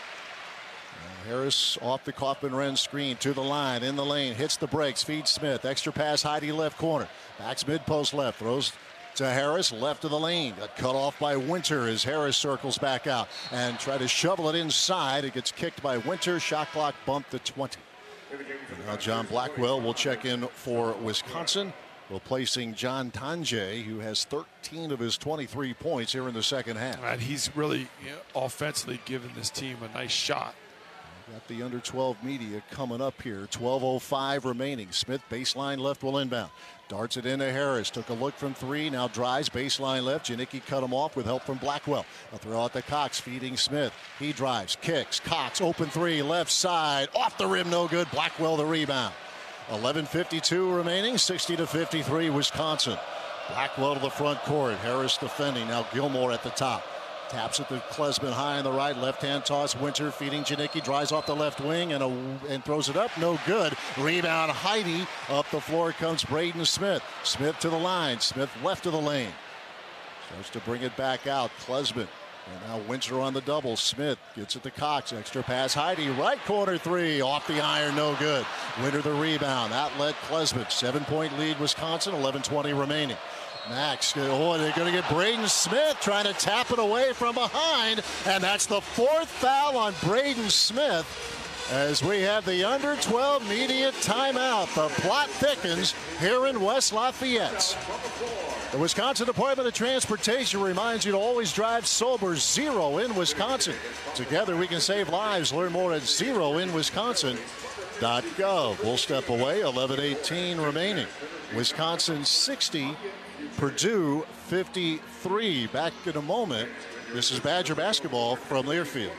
Harris off the Kaufman-Renn screen to the line, in the lane, hits the brakes, feeds Smith. Extra pass, Heide left corner. Backs mid-post left, throws to Harris, left of the lane. Got cut off by Winter as Harris circles back out and try to shovel it inside. It gets kicked by Winter. Shot clock bumped to twenty. And now John Blackwell will check in for Wisconsin, replacing John Tonje, who has thirteen of his twenty-three points here in the second half. And he's really, you know, offensively given this team a nice shot. Got the under twelve media coming up here. twelve oh five remaining. Smith baseline left will inbound. Darts it into Harris. Took a look from three. Now drives baseline left. Janicki cut him off with help from Blackwell. A throw out to Cox, feeding Smith. He drives, kicks. Cox open three, left side, off the rim, no good. Blackwell the rebound. eleven fifty-two remaining. sixty to fifty-three, Wisconsin. Blackwell to the front court. Harris defending. Now Gilmore at the top. Taps it to Klesmit high on the right. Left-hand toss. Winter feeding Janicki. Drives off the left wing and, a, and throws it up. No good. Rebound Heide. Up the floor comes Braden Smith. Smith to the line. Smith left of the lane. Starts to bring it back out. Klesmit. And now Winter on the double. Smith gets it to Cox. Extra pass. Heide. Right corner three. Off the iron. No good. Winter the rebound. Outlet Klesmit. Seven-point lead Wisconsin. eleven twenty remaining. Max, oh, they're going to get Braden Smith trying to tap it away from behind, and that's the fourth foul on Braden Smith as we have the under twelve media timeout. The plot thickens here in West Lafayette. The Wisconsin Department of Transportation reminds you to always drive sober. Zero in Wisconsin. Together we can save lives. Learn more at zero in wisconsin dot gov. We'll step away. eleven eighteen remaining. Wisconsin sixty. Purdue fifty-three. Back in a moment. This is Badger basketball from Learfield.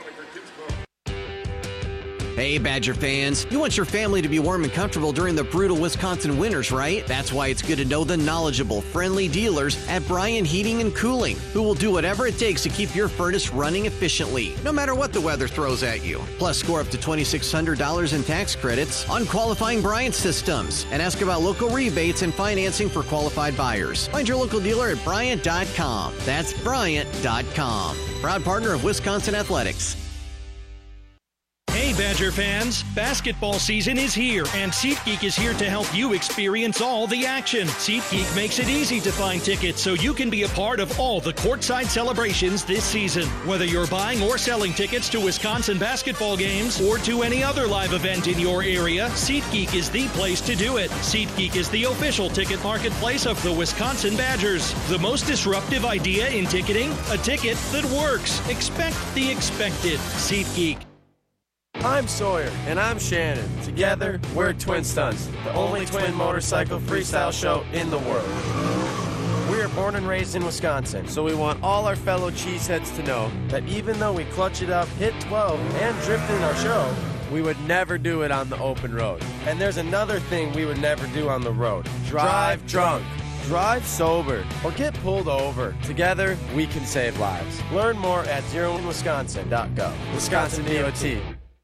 Hey, Badger fans. You want your family to be warm and comfortable during the brutal Wisconsin winters, right? That's why it's good to know the knowledgeable, friendly dealers at Bryan Heating and Cooling, who will do whatever it takes to keep your furnace running efficiently, no matter what the weather throws at you. Plus, score up to two thousand six hundred dollars in tax credits on qualifying Bryant systems, and ask about local rebates and financing for qualified buyers. Find your local dealer at Bryant dot com. That's Bryant dot com. Proud partner of Wisconsin Athletics. Hey, Hey Badger fans, basketball season is here and SeatGeek is here to help you experience all the action. SeatGeek makes it easy to find tickets so you can be a part of all the courtside celebrations this season. Whether you're buying or selling tickets to Wisconsin basketball games or to any other live event in your area, SeatGeek is the place to do it. SeatGeek is the official ticket marketplace of the Wisconsin Badgers. The most disruptive idea in ticketing? A ticket that works. Expect the expected. SeatGeek. I'm Sawyer. And I'm Shannon. Together, we're Twin Stunts, the only twin motorcycle freestyle show in the world. We are born and raised in Wisconsin, so we want all our fellow cheeseheads to know that even though we clutch it up, hit twelve, and drift in our show, we would never do it on the open road. And there's another thing we would never do on the road. Drive drunk. Drive sober or get pulled over. Together, we can save lives. Learn more at zero in wisconsin dot gov. Wisconsin D O T.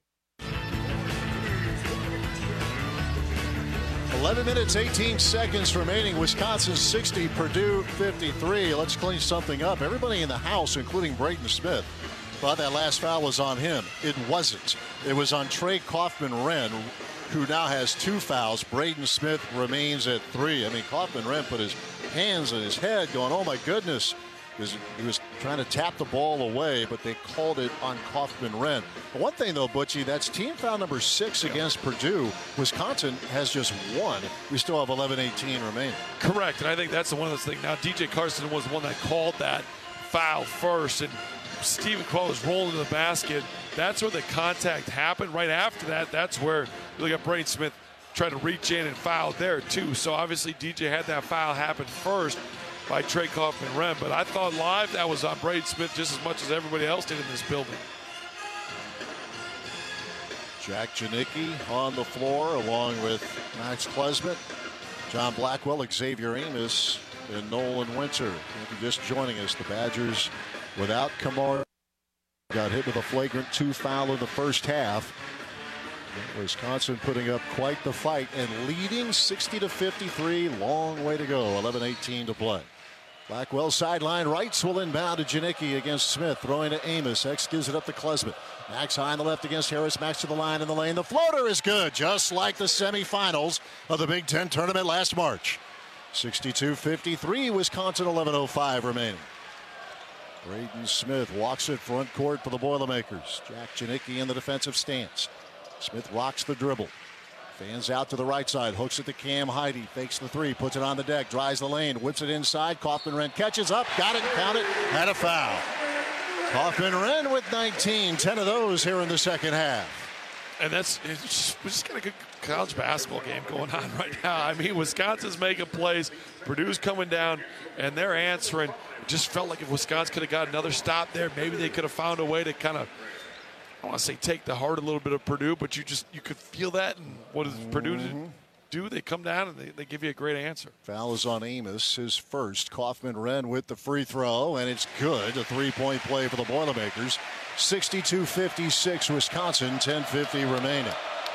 eleven minutes, eighteen seconds remaining. Wisconsin sixty, Purdue fifty-three. Let's clean something up. Everybody in the house, including Braden Smith, thought that last foul was on him. It wasn't. It was on Trey Kaufman-Renn, who now has two fouls. Braden Smith remains at three. I mean, Kaufman-Renn put his hands on his head going, oh, my goodness. He was trying to tap the ball away, but they called it on Kaufman-Renn. One thing, though, Butchie, that's team foul number six against Purdue. Wisconsin has just one. We still have eleven eighteen remaining. Correct, and I think that's one of those things. Now, D J Carson was the one that called that foul first, and Stephen Quell was rolling to the basket. That's where the contact happened. Right after that, that's where you look at Braden Smith trying to reach in and foul there, too. So, obviously, D J had that foul happen first by Trey Kaufman-Renn, but I thought live that was on Braden Smith just as much as everybody else did in this building. Jack Janicki on the floor along with Max Klesmit, John Blackwell, Xavier Amos, and Nolan Winter. If you're just joining us, the Badgers without Kamar got hit with a flagrant two foul in the first half. Wisconsin putting up quite the fight and leading sixty to fifty-three. Long way to go. eleven eighteen to play. Blackwell sideline rights will inbound to Janicki against Smith. Throwing to Amos. X gives it up to Klesmit. Max high on the left against Harris. Max to the line in the lane. The floater is good, just like the semifinals of the Big Ten tournament last March. sixty-two fifty-three. Wisconsin, eleven oh five remaining. Braden Smith walks it front court for the Boilermakers. Jack Janicki in the defensive stance. Smith rocks the dribble. Fans out to the right side. Hooks it to Cam Heide. Fakes the three. Puts it on the deck. Drives the lane. Whips it inside. Kaufman-Renn catches up. Got it. Count it. Had a foul. Kaufman-Renn with nineteen. ten of those here in the second half. And that's it's just, we just got a good college basketball game going on right now. I mean, Wisconsin's making plays. Purdue's coming down, and they're answering. It just felt like if Wisconsin could have got another stop there, maybe they could have found a way to kind of, I want to say take the heart a little bit of Purdue, but you just you could feel that. And what does mm-hmm. Purdue do? They come down and they, they give you a great answer. Foul is on Amos, his first. Kaufman-Renn with the free throw, and it's good. A three-point play for the Boilermakers. sixty-two fifty-six Wisconsin, ten fifty remaining.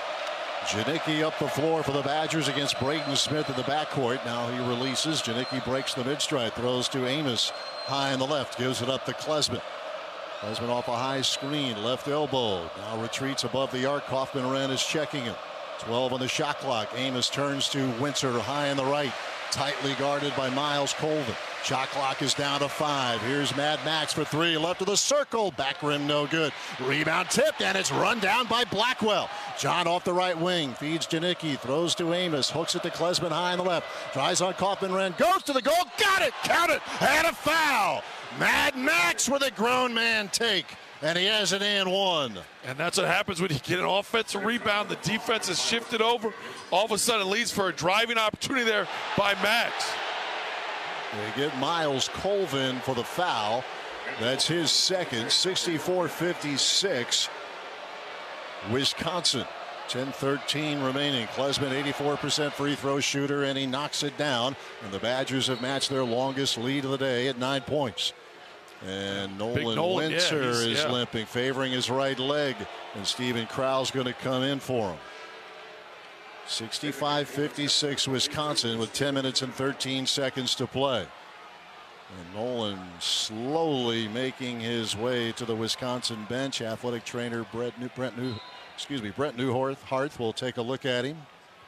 Janicki up the floor for the Badgers against Braden Smith in the backcourt. Now he releases. Janicki breaks the mid-stride, throws to Amos high on the left, gives it up to Klesmit. Klesmit off a high screen, left elbow. Now retreats above the arc. Kaufman-Renn is checking him. twelve on the shot clock. Amos turns to Winter high on the right. Tightly guarded by Miles Colvin. Shot clock is down to five. Here's Mad Max for three. Left of the circle. Back rim no good. Rebound tipped, and it's run down by Blackwell. John off the right wing. Feeds Janicki. Throws to Amos. Hooks it to Klesmit high on the left. Tries on Kaufman-Renn. Goes to the goal. Got it. Count it. And a foul. Mad Max with a grown man take. And he has an and one. And that's what happens when you get an offensive rebound. The defense is shifted over. All of a sudden leads for a driving opportunity there by Max. They get Miles Colvin for the foul. That's his second. sixty-four fifty-six. Wisconsin. ten thirteen remaining. Klesmit eighty-four percent free throw shooter, and he knocks it down. And the Badgers have matched their longest lead of the day at nine points. And Nolan, Nolan Winter yeah, is yeah. limping, favoring his right leg. And Stephen Crowell's going to come in for him. sixty-five fifty-six Wisconsin with ten minutes and thirteen seconds to play. And Nolan slowly making his way to the Wisconsin bench. Athletic trainer Brett New, Brent New, excuse me, Brett Newhart will take a look at him.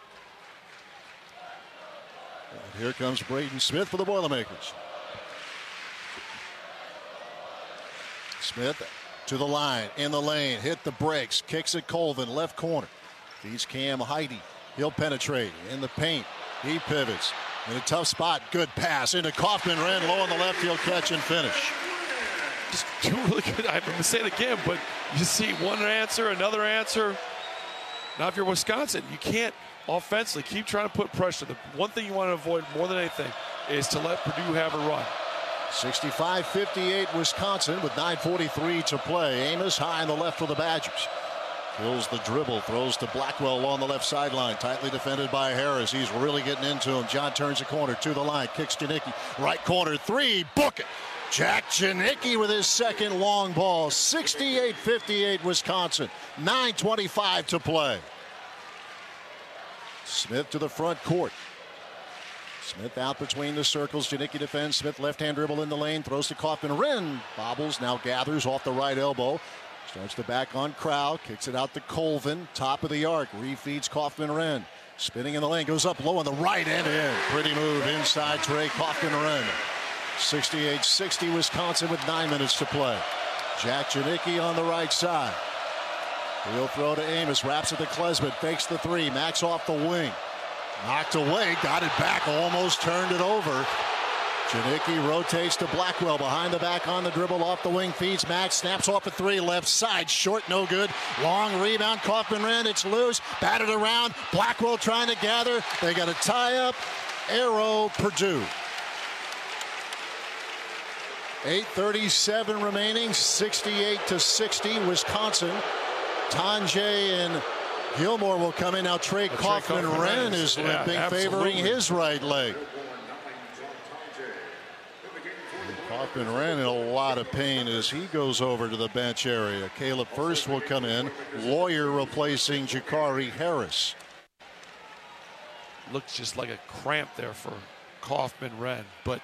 And here comes Braden Smith for the Boilermakers. Smith to the line, in the lane, hit the brakes, kicks it Colvin, left corner. Feeds Cam Heide. He'll penetrate in the paint. He pivots in a tough spot. Good pass into Kaufman. Ran low on the left field catch and finish. Just two really good. I'm going to say it again, but you see one answer, another answer. Now, if you're Wisconsin, you can't offensively keep trying to put pressure. The one thing you want to avoid more than anything is to let Purdue have a run. sixty-five fifty-eight Wisconsin with nine forty-three to play. Amos high on the left for the Badgers. Kills the dribble, throws to Blackwell along the left sideline. Tightly defended by Harris. He's really getting into him. John turns the corner to the line. Kicks Janicki. Right corner three. Book it. Jack Janicki with his second long ball. sixty-eight fifty-eight Wisconsin. nine twenty-five to play. Smith to the front court. Smith out between the circles. Janicki defends. Smith left-hand dribble in the lane. Throws to Kaufman. Wren bobbles. Now gathers off the right elbow. Starts to back on Crowd. Kicks it out to Colvin. Top of the arc. Refeeds Kaufman Wren. Spinning in the lane. Goes up low on the right and in. Pretty move inside Trey Kaufman Wren. sixty-eight sixty Wisconsin with nine minutes to play. Jack Janicki on the right side. He'll throw to Amos. Wraps it to Klesmit. Fakes the three. Max off the wing. Knocked away, got it back, almost turned it over. Janicki rotates to Blackwell behind the back on the dribble, off the wing, feeds Max, snaps off a three, left side, short, no good. Long rebound, Kaufman Wren, it's loose, batted around, Blackwell trying to gather. They got a tie-up, arrow, Purdue. eight thirty-seven remaining, sixty-eight to sixty, Wisconsin. Tonje and Gilmore will come in. Now Trey Kaufman Wren is limping, yeah, favoring his right leg. Kaufman Wren in a lot of pain as he goes over to the bench area. Caleb Furst will come in. Lawyer replacing Jakari Harris. Looks just like a cramp there for Kaufman Wren. But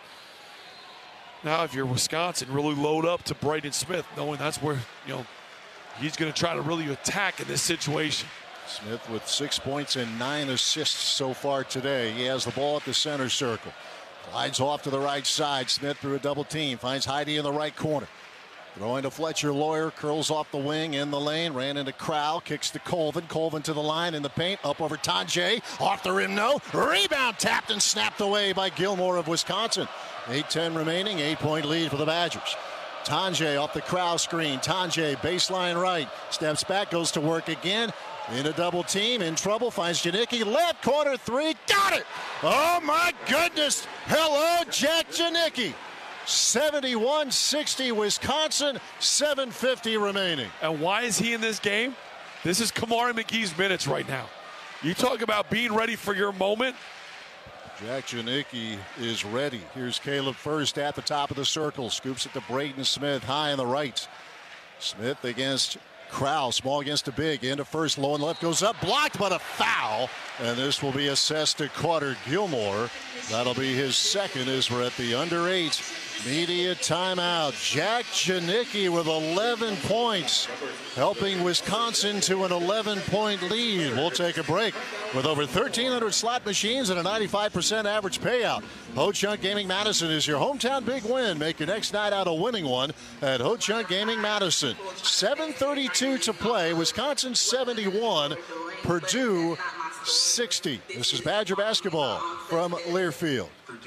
now if you're Wisconsin, really load up to Braden Smith, knowing that's where, you know, he's going to try to really attack in this situation. Smith with six points and nine assists so far today. He has the ball at the center circle. Glides off to the right side. Smith through a double team. Finds Heide in the right corner. Throwing to Fletcher. Lawyer curls off the wing in the lane. Ran into Crowell. Kicks to Colvin. Colvin to the line in the paint. Up over Tonje. Off the rim. No. Rebound tapped and snapped away by Gilmore of Wisconsin. eight ten remaining. Eight point lead for the Badgers. Tonje off the Crowell screen. Tonje baseline right. Steps back. Goes to work again. In a double team, in trouble, finds Janicki, left corner three, got it! Oh my goodness! Hello, Jack Janicki. seventy-one sixty Wisconsin, seven fifty remaining. And why is he in this game? This is Kamari McGee's minutes right now. You talk about being ready for your moment. Jack Janicki is ready. Here's Caleb Furst at the top of the circle. Scoops it to Braden Smith, high on the right. Smith against Crowell, small against a big, into first, low and left, goes up, blocked, but a foul. And this will be assessed to Carter Gilmore. That'll be his second as we're at the under eight media timeout. Jack Janicki with eleven points, helping Wisconsin to an eleven point lead. We'll take a break with over thirteen hundred slot machines and a ninety-five percent average payout. Ho-Chunk Gaming Madison is your hometown big win. Make your next night out a winning one at Ho-Chunk Gaming Madison. seven thirty-two to play. Wisconsin seventy-one, Purdue sixty. This is Badger basketball from Learfield.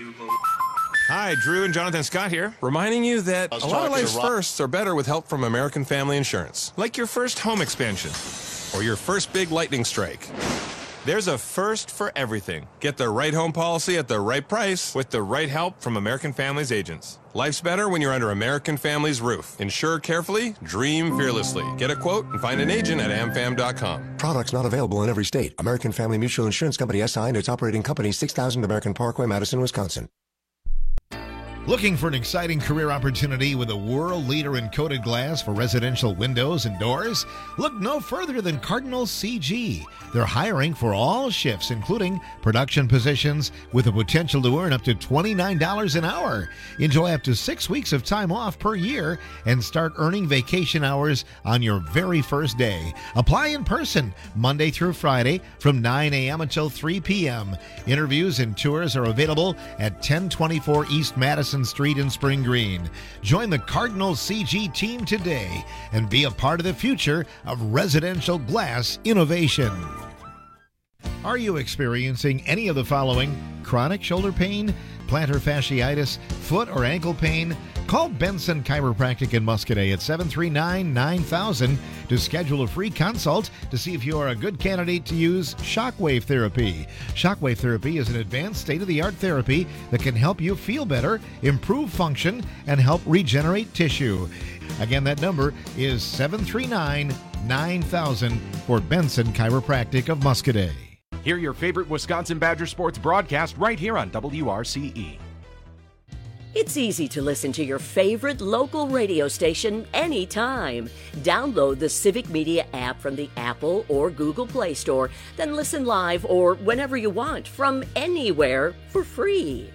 Hi, Drew and Jonathan Scott here, reminding you that a lot of life's firsts are better with help from American Family Insurance. Like your first home expansion or your first big lightning strike. There's a first for everything. Get the right home policy at the right price with the right help from American Family's agents. Life's better when you're under American Family's roof. Insure carefully, dream fearlessly. Get a quote and find an agent at am fam dot com. Products not available in every state. American Family Mutual Insurance Company S I and its operating company, six thousand American Parkway, Madison, Wisconsin. Looking for an exciting career opportunity with a world leader in coated glass for residential windows and doors? Look no further than Cardinal C G. They're hiring for all shifts, including production positions, with the potential to earn up to twenty-nine dollars an hour. Enjoy up to six weeks of time off per year and start earning vacation hours on your very first day. Apply in person Monday through Friday from nine a.m. until three p.m. Interviews and tours are available at ten twenty-four East Madison Street in Spring Green. Join the Cardinal C G team today and be a part of the future of residential glass innovation. Are you experiencing any of the following? Chronic shoulder pain, plantar fasciitis, foot or ankle pain? Call Benson Chiropractic in Muscadet at seven three nine, nine thousand to schedule a free consult to see if you are a good candidate to use shockwave therapy. Shockwave therapy is an advanced state-of-the-art therapy that can help you feel better, improve function, and help regenerate tissue. Again, that number is seven three nine, nine thousand for Benson Chiropractic of Muscadet. Hear your favorite Wisconsin Badger sports broadcast right here on W R C E. It's easy to listen to your favorite local radio station anytime. Download the Civic Media app from the Apple or Google Play Store, then listen live or whenever you want from anywhere for free.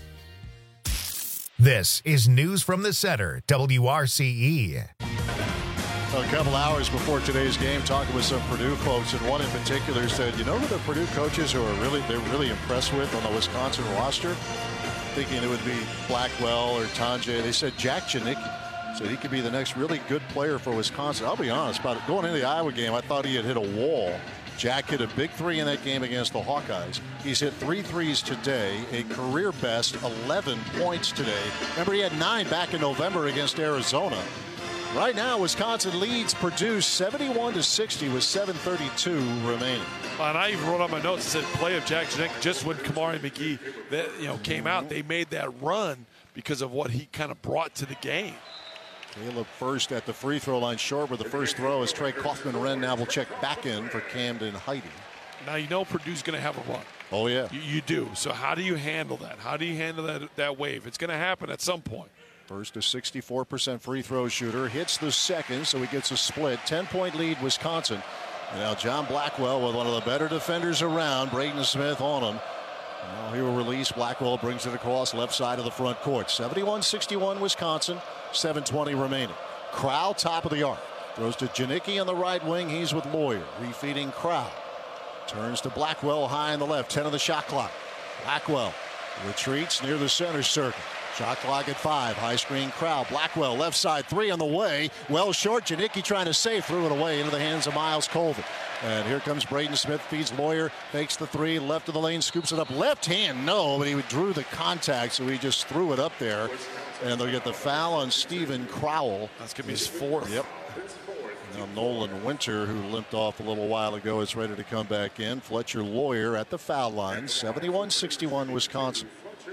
This is News from the Center, W R C E. A couple hours before today's game, talking with some Purdue folks, and one in particular said, you know who the Purdue coaches who are really they're really impressed with on the Wisconsin roster? Thinking it would be Blackwell or Tanjay. They said Jack Janicki. Said he could be the next really good player for Wisconsin. I'll be honest, about it. Going into the Iowa game, I thought he had hit a wall. Jack hit a big three in that game against the Hawkeyes. He's hit three threes today, a career best eleven points today. Remember, he had nine back in November against Arizona. Right now, Wisconsin leads Purdue seventy-one to sixty with seven thirty-two remaining. And I even wrote on my notes and said play of Jack Janicki. Just when Kamari McGee that, you know, came out, they made that run because of what he kind of brought to the game. Caleb first at the free throw line, short with the first throw as Trey Kaufman-Renn now will check back in for Camden Heide. Now you know Purdue's going to have a run. Oh, yeah. You, you do. So how do you handle that? How do you handle that, that wave? It's going to happen at some point. First, a sixty-four percent free throw shooter. Hits the second, so he gets a split. ten-point lead, Wisconsin. And now John Blackwell with one of the better defenders around. Braden Smith on him. Now he will release. Blackwell brings it across left side of the front court. seventy-one sixty-one, Wisconsin. seven twenty remaining. Crowell, top of the arc. Throws to Janicki on the right wing. He's with Lawyer. Refeeding Crowell. Turns to Blackwell high on the left. ten of the shot clock. Blackwell retreats near the center circle. Shot clock at five. High screen Crowell. Blackwell left side three on the way. Well short. Janicki trying to save. Threw it away into the hands of Miles Colvin. And here comes Braden Smith. Feeds Lawyer. Fakes the three. Left of the lane. Scoops it up. Left hand. No, but he drew the contact. So he just threw it up there. And they'll get the foul on Stephen Crowell. That's going to be his fourth. Yep. Now Nolan Winter, who limped off a little while ago, is ready to come back in. Fletcher Lawyer at the foul line. seventy-one sixty-one Wisconsin.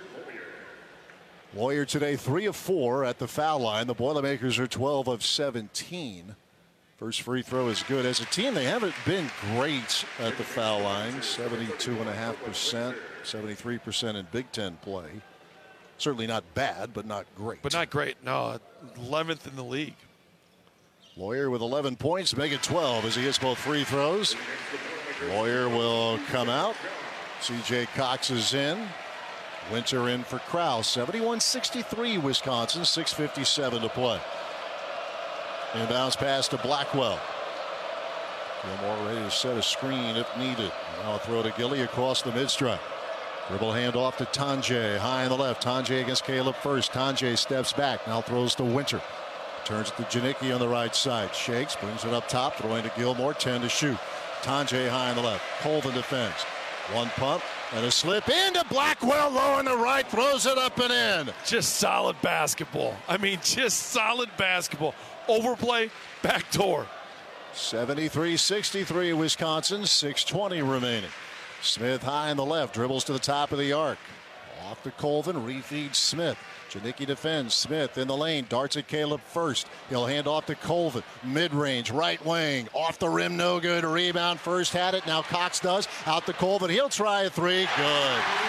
Lawyer today three of four at the foul line. The Boilermakers are twelve of seventeen. First free throw is good. As a team, they haven't been great at the foul line. seventy-two point five percent, seventy-three percent in Big Ten play. Certainly not bad, but not great. But not great. No, eleventh in the league. Lawyer with eleven points, make it twelve as he hits both free throws. Lawyer will come out. C J Cox is in. Winter in for Crowell. seventy-one sixty-three Wisconsin. six fifty-seven to play. Inbounds pass to Blackwell. Gilmore ready to set a screen if needed. Now a throw to Gilly across the mid-strike. Dribble hand off to Tanjay. High on the left. Tanjay against Caleb first. Tanjay steps back. Now throws to Winter. Turns it to Janicki on the right side. Shakes. Brings it up top. Throwing to Gilmore. ten to shoot. Tanjay high on the left. Colvin defends. One pump and a slip into Blackwell low on the right. Throws it up and in. Just solid basketball. I mean, just solid basketball. Overplay, backdoor. seventy-three sixty-three Wisconsin. six twenty remaining. Smith high on the left. Dribbles to the top of the arc. Off to Colvin. Refeeds Smith. Janicki defends. Smith in the lane. Darts at Caleb first. He'll hand off to Colvin. Mid-range. Right wing. Off the rim. No good. Rebound. First had it. Now Cox does. Out to Colvin. He'll try a three. Good.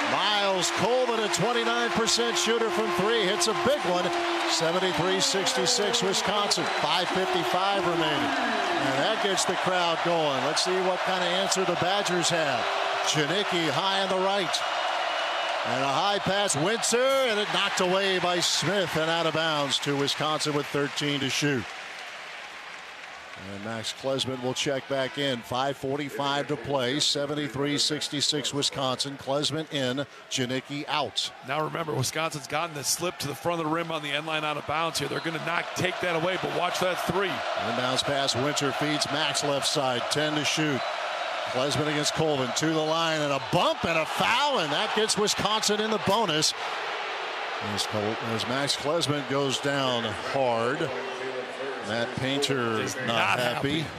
Miles Colvin, a twenty-nine percent shooter from three, hits a big one. seventy-three sixty-six Wisconsin. five fifty-five remaining. And that gets the crowd going. Let's see what kind of answer the Badgers have. Janicki high on the right. And a high pass, Winter, and it knocked away by Smith and out of bounds to Wisconsin with thirteen to shoot. And Max Klesmit will check back in. five forty-five to play. seventy-three sixty-six Wisconsin. Klesmit in. Janicki out. Now remember, Wisconsin's gotten the slip to the front of the rim on the end line out of bounds here. They're going to not take that away, but watch that three. Inbounds pass. Winter feeds Max left side. ten to shoot. Klesmit against Colvin. To the line and a bump and a foul, and that gets Wisconsin in the bonus. As, as Max Klesmit goes down hard. Matt Painter not, not happy. happy.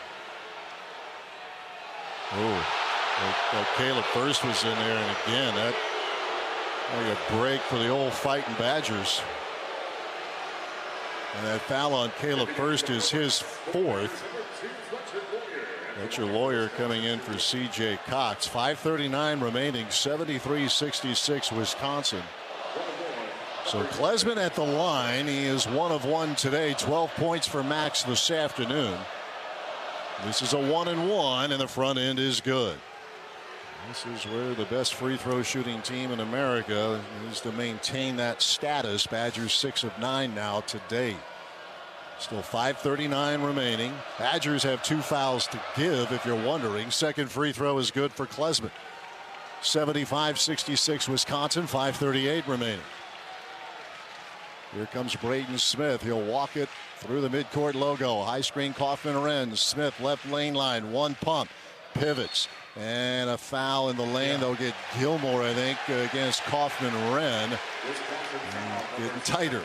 Oh, well, Caleb Furst was in there, and again, that like a break for the old fighting Badgers. And that foul on Caleb Furst is his fourth. That's your lawyer coming in for C J Cox. five thirty-nine remaining, seventy-three sixty-six Wisconsin. So Klesmit at the line. He is one of one today. twelve points for Max this afternoon. This is a one and one, and the front end is good. This is where the best free throw shooting team in America is to maintain that status. Badgers six of nine now today. Still five thirty-nine remaining. Badgers have two fouls to give, if you're wondering. Second free throw is good for Klesmit. seventy-five sixty-six Wisconsin. five thirty-eight remaining. Here comes Braden Smith. He'll walk it through the midcourt logo. High screen, Kaufman-Renn. Smith left lane line. One pump. Pivots. And a foul in the lane. They'll get Gilmore, I think, against Kaufman-Renn. Getting tighter.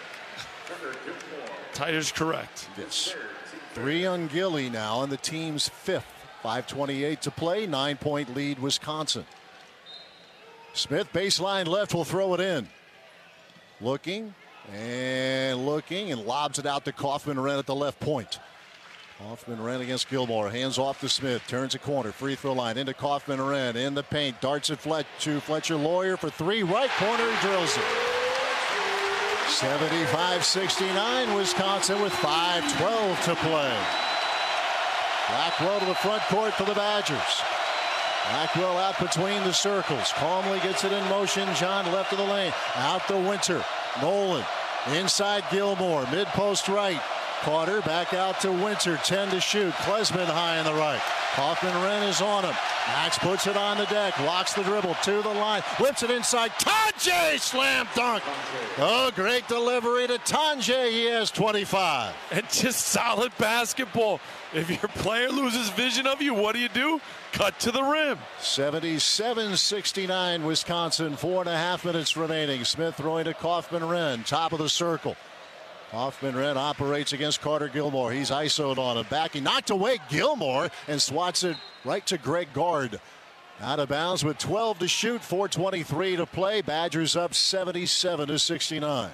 Tighter's correct. Yes. Three on Gilly now, and the team's fifth. five twenty-eight to play. Nine-point lead, Wisconsin. Smith, baseline left, will throw it in. Looking. And looking and lobs it out to Kaufman-Renn at the left point. Kaufman-Renn against Gilmore. Hands off to Smith. Turns a corner. Free throw line into Kaufman-Renn. In the paint. Darts it Flet to Fletcher Loyer for three. Right corner. He drills it. seventy-five sixty-nine Wisconsin with five twelve to play. Blackwell to the front court for the Badgers. Blackwell out between the circles. Calmly gets it in motion. John left of the lane. Out to Winter. Nolan inside Gilmore. Mid post right. Carter back out to Winter. ten to shoot. Klesmit high on the right. Kaufman-Renn is on him. Max puts it on the deck. Locks the dribble to the line. Whips it inside. Tonje slam dunk. Oh, great delivery to Tonje. He has twenty-five. And just solid basketball. If your player loses vision of you, what do you do? Cut to the rim. seventy-seven sixty-nine Wisconsin. Four and a half minutes remaining. Smith throwing to Kaufman-Renn. Top of the circle. Kaufman-Renn operates against Carter Gilmore. He's I S O'd on him. Back. He knocked away Gilmore and swats it right to Greg Gard. Out of bounds with twelve to shoot. four twenty-three to play. Badgers up seventy-seven to sixty-nine.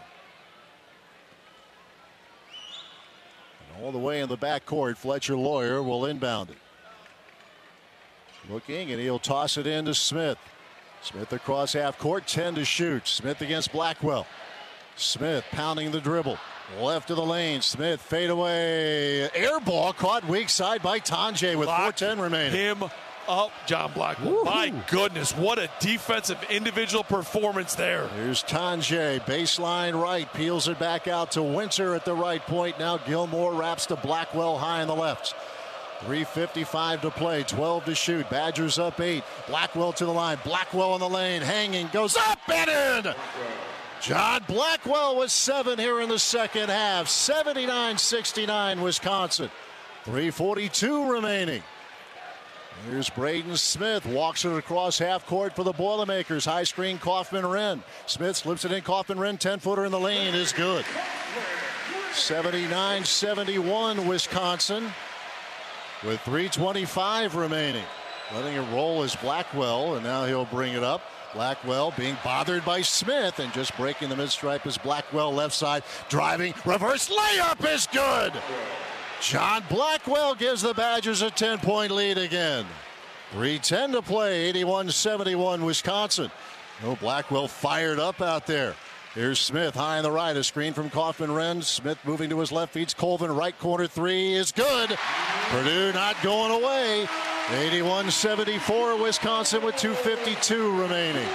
And all the way in the backcourt, Fletcher Loyer will inbound it. Looking, and he'll toss it in to Smith. Smith across half court, ten to shoot. Smith against Blackwell. Smith pounding the dribble. Left of the lane. Smith fade away. Air ball caught weak side by Tonje with four ten remaining. Him up, John Blackwell. Woo-hoo. My goodness, what a defensive individual performance there. Here's Tonje, baseline right, peels it back out to Winter at the right point. Now Gilmore wraps to Blackwell high on the left. three fifty-five to play, twelve to shoot. Badgers up eight. Blackwell to the line. Blackwell in the lane, hanging, goes up and in. John Blackwell with seven here in the second half. seventy-nine sixty-nine Wisconsin. three forty-two remaining. Here's Braden Smith, walks it across half court for the Boilermakers. High screen, Kaufman-Renn. Smith slips it in, Kaufman-Renn, ten footer in the lane is good. seventy-nine seventy-one Wisconsin with three twenty-five remaining. Letting it roll is Blackwell, and now he'll bring it up. Blackwell being bothered by Smith, and just breaking the mid-stripe is Blackwell left side, driving, reverse layup is good. John Blackwell gives the Badgers a ten-point lead again. three ten to play, eighty-one seventy-one Wisconsin. Oh, Blackwell fired up out there. Here's Smith high on the right, a screen from Kaufman-Renn. Smith moving to his left, feeds Colvin, right corner three is good. Purdue not going away. eighty-one seventy-four Wisconsin with two fifty-two remaining.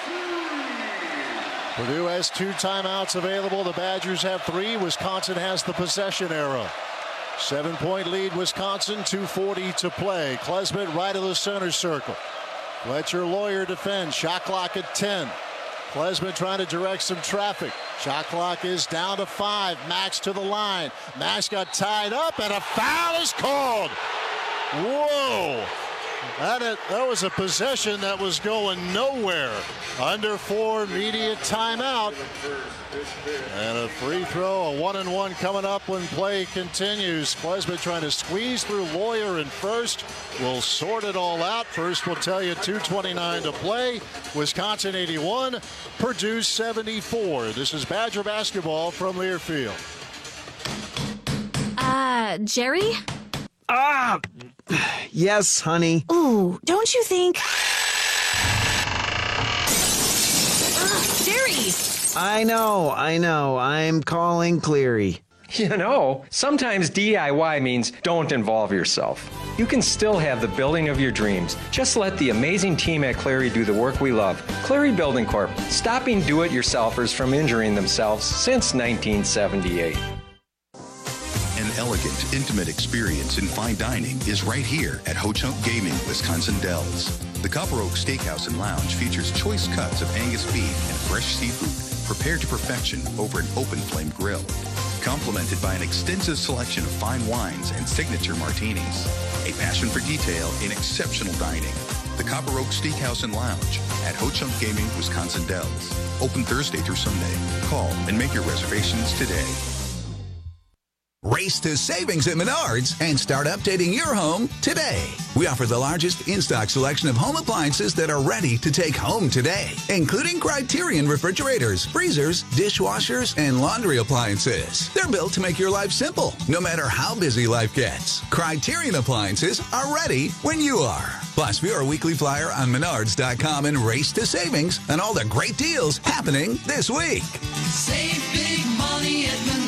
Purdue has two timeouts available. The Badgers have three. Wisconsin has the possession arrow. Seven-point lead, Wisconsin, two forty to play. Klesmit right of the center circle. Fletcher Lawyer defends. Shot clock at ten. Klesmit trying to direct some traffic. Shot clock is down to five. Max to the line. Max got tied up, and a foul is called. Whoa. That, that was a possession that was going nowhere. Under four, immediate timeout. And a free throw, a one and one coming up when play continues. Klesmit trying to squeeze through Lawyer in first. We'll sort it all out. First, we'll tell you two twenty-nine to play. Wisconsin eighty-one, Purdue seventy-four. This is Badger basketball from Learfield. Uh, Jerry? Ah! Yes, honey. Ooh, don't you think... Ugh, Jerry! I know, I know. I'm calling Cleary. You know, sometimes D I Y means don't involve yourself. You can still have the building of your dreams. Just let the amazing team at Cleary do the work we love. Cleary Building Corp, stopping do-it-yourselfers from injuring themselves since nineteen seventy-eight. An elegant, intimate experience in fine dining is right here at Ho Chunk Gaming, Wisconsin Dells. The Copper Oak Steakhouse and Lounge features choice cuts of Angus beef and fresh seafood prepared to perfection over an open flame grill, complemented by an extensive selection of fine wines and signature martinis. A passion for detail in exceptional dining. The Copper Oak Steakhouse and Lounge at Ho Chunk Gaming, Wisconsin Dells. Open Thursday through Sunday. Call and make your reservations today. Race to savings at Menards and start updating your home today. We offer the largest in-stock selection of home appliances that are ready to take home today, including Criterion refrigerators, freezers, dishwashers, and laundry appliances. They're built to make your life simple, no matter how busy life gets. Criterion appliances are ready when you are. Plus, view our weekly flyer on Menards dot com and race to savings on all the great deals happening this week. Save big money at Menards.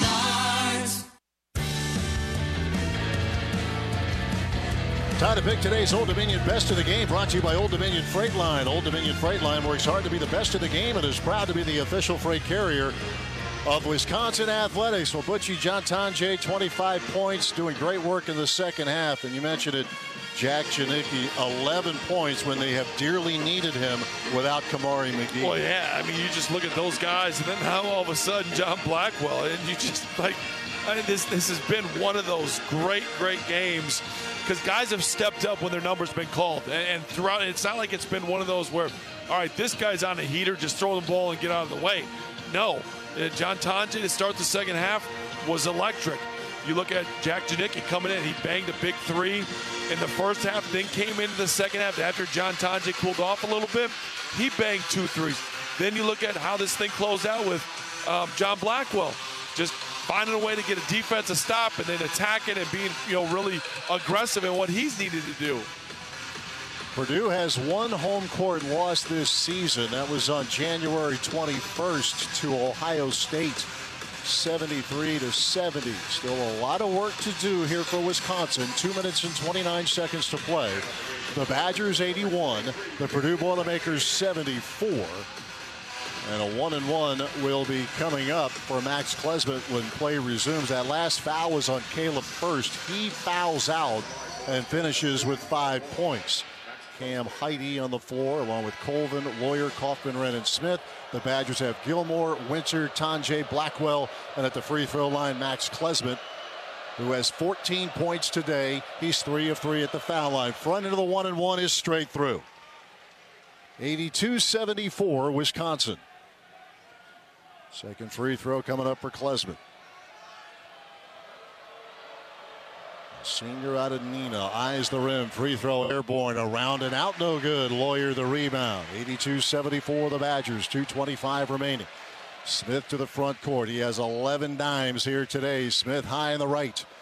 Time to pick today's Old Dominion Best of the Game, brought to you by Old Dominion Freight Line. Old Dominion Freight Line works hard to be the best of the game and is proud to be the official freight carrier of Wisconsin Athletics. Well, Butchie John-Tonje, twenty-five points, doing great work in the second half. And you mentioned it, Jack Janicki, eleven points when they have dearly needed him without Kamari McGee. Well, yeah, I mean, you just look at those guys, and then how all of a sudden John Blackwell, and you just like, I mean, this this has been one of those great, great games because guys have stepped up when their number's been called, and, and throughout, it's not like it's been one of those where, all right, this guy's on a heater, just throw the ball and get out of the way. No, uh, John-Tonje to start the second half was electric. You look at Jack Janicki coming in, he banged a big three in the first half, then came into the second half after John-Tonje cooled off a little bit. He banged two threes. Then you look at how this thing closed out with um, John Blackwell, just finding a way to get a defensive stop and then attacking and being, you know, really aggressive in what he's needed to do. Purdue has one home court loss this season. That was on January twenty-first to Ohio State, seventy-three to seventy. Still a lot of work to do here for Wisconsin. Two minutes and twenty-nine seconds to play. The Badgers eighty-one, the Purdue Boilermakers seventy-four. And a one and one will be coming up for Max Klesmit when play resumes. That last foul was on Caleb First. He fouls out and finishes with five points. Cam Heide on the floor along with Colvin, Lawyer, Kaufman-Renn, and Smith. The Badgers have Gilmore, Winter, Tonje, Blackwell, and at the free throw line, Max Klesmit, who has fourteen points today. He's three of three at the foul line. Front into the one and one is straight through. eighty-two seventy-four, Wisconsin. Second free throw coming up for Klesmit. Senior out of Neenah, eyes the rim, free throw airborne, around and out, no good. Lawyer the rebound. eighty-two seventy-four the Badgers, two twenty-five remaining. Smith to the front court. He has eleven dimes here today. Smith high in the right.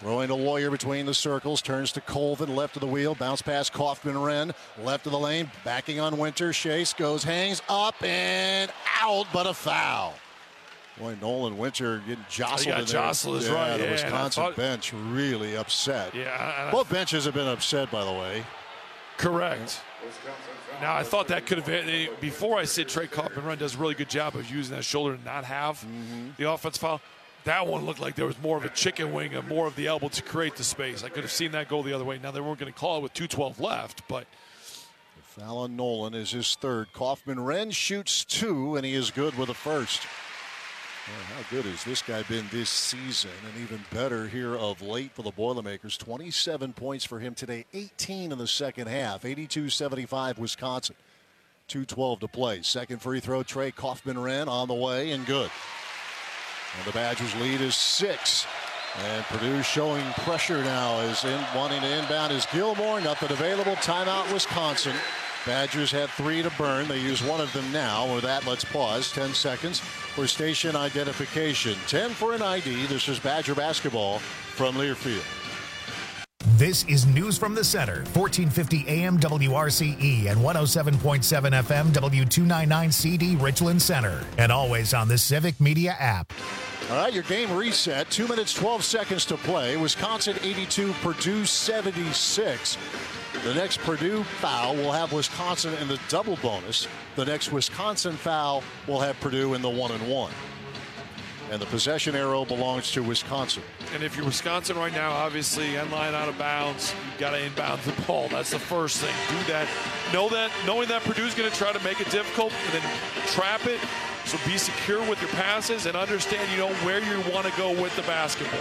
Throwing to Lawyer between the circles, turns to Colvin, left of the wheel, bounce past Kaufman-Renn, left of the lane, backing on Winter. Chase goes, hangs up and out, but a foul. Boy, Nolan Winter getting jostled he got in there. jostled is yeah, right. The yeah, Wisconsin thought, bench really upset. Yeah, both benches have been upset, by the way. Correct. Now, I thought that could have, before I said Trey Kaufman-Renn does a really good job of using that shoulder to not have mm-hmm. the offense foul. That one looked like there was more of a chicken wing and more of the elbow to create the space. I could have seen that go the other way. Now, they weren't going to call it with two twelve left, but. The foul on Nolan is his third. Kaufman-Renn shoots two, and he is good with a first. Well, how good has this guy been this season, and even better here of late for the Boilermakers. twenty-seven points for him today, eighteen in the second half, eighty-two seventy-five Wisconsin. two twelve to play. Second free throw, Trey Kaufman-Renn on the way, and good. And the Badgers lead is six. And Purdue showing pressure now as in wanting to inbound is Gilmore. Nothing available. Timeout, Wisconsin. Badgers have three to burn. They use one of them now. With that, let's pause. ten seconds for station identification. ten for an I D. This is Badger basketball from Learfield. This is News from the Center, fourteen fifty A M W R C E and one oh seven point seven F M W two ninety-nine C D Richland Center. And always on the Civic Media app. All right, your game reset. Two minutes, twelve seconds to play. Wisconsin eighty-two, Purdue seventy-six. The next Purdue foul will have Wisconsin in the double bonus. The next Wisconsin foul will have Purdue in the one and one. And the possession arrow belongs to Wisconsin. And if you're Wisconsin right now, obviously end line out of bounds, you've got to inbound the ball. That's the first thing. Do that. Know that, knowing that Purdue's going to try to make it difficult and then trap it. So be secure with your passes and understand, you know, where you want to go with the basketball.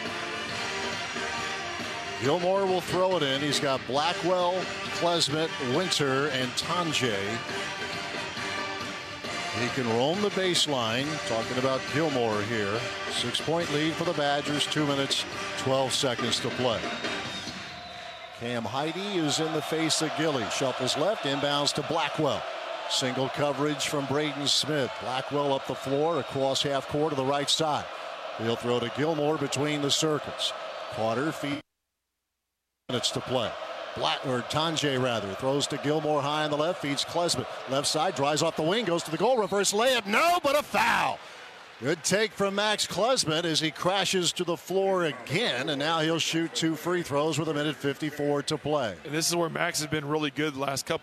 Gilmore will throw it in. He's got Blackwell, Klesmit, Winter, and Tonje. He can roam the baseline. Talking about Gilmore here. Six-point lead for the Badgers. Two minutes, twelve seconds to play. Cam Heide is in the face of Gilly. Shuffles left, inbounds to Blackwell. Single coverage from Braden Smith. Blackwell up the floor, across half court to the right side. He'll throw to Gilmore between the circles. Carter feet. Minutes to play. Black or Tonje rather throws to Gilmore high on the left, feeds Klesmit. Left side, drives off the wing, goes to the goal, reverse layup. No, but a foul. Good take from Max Klesmit as he crashes to the floor again, and now he'll shoot two free throws with a minute fifty-four to play. And this is where Max has been really good the last couple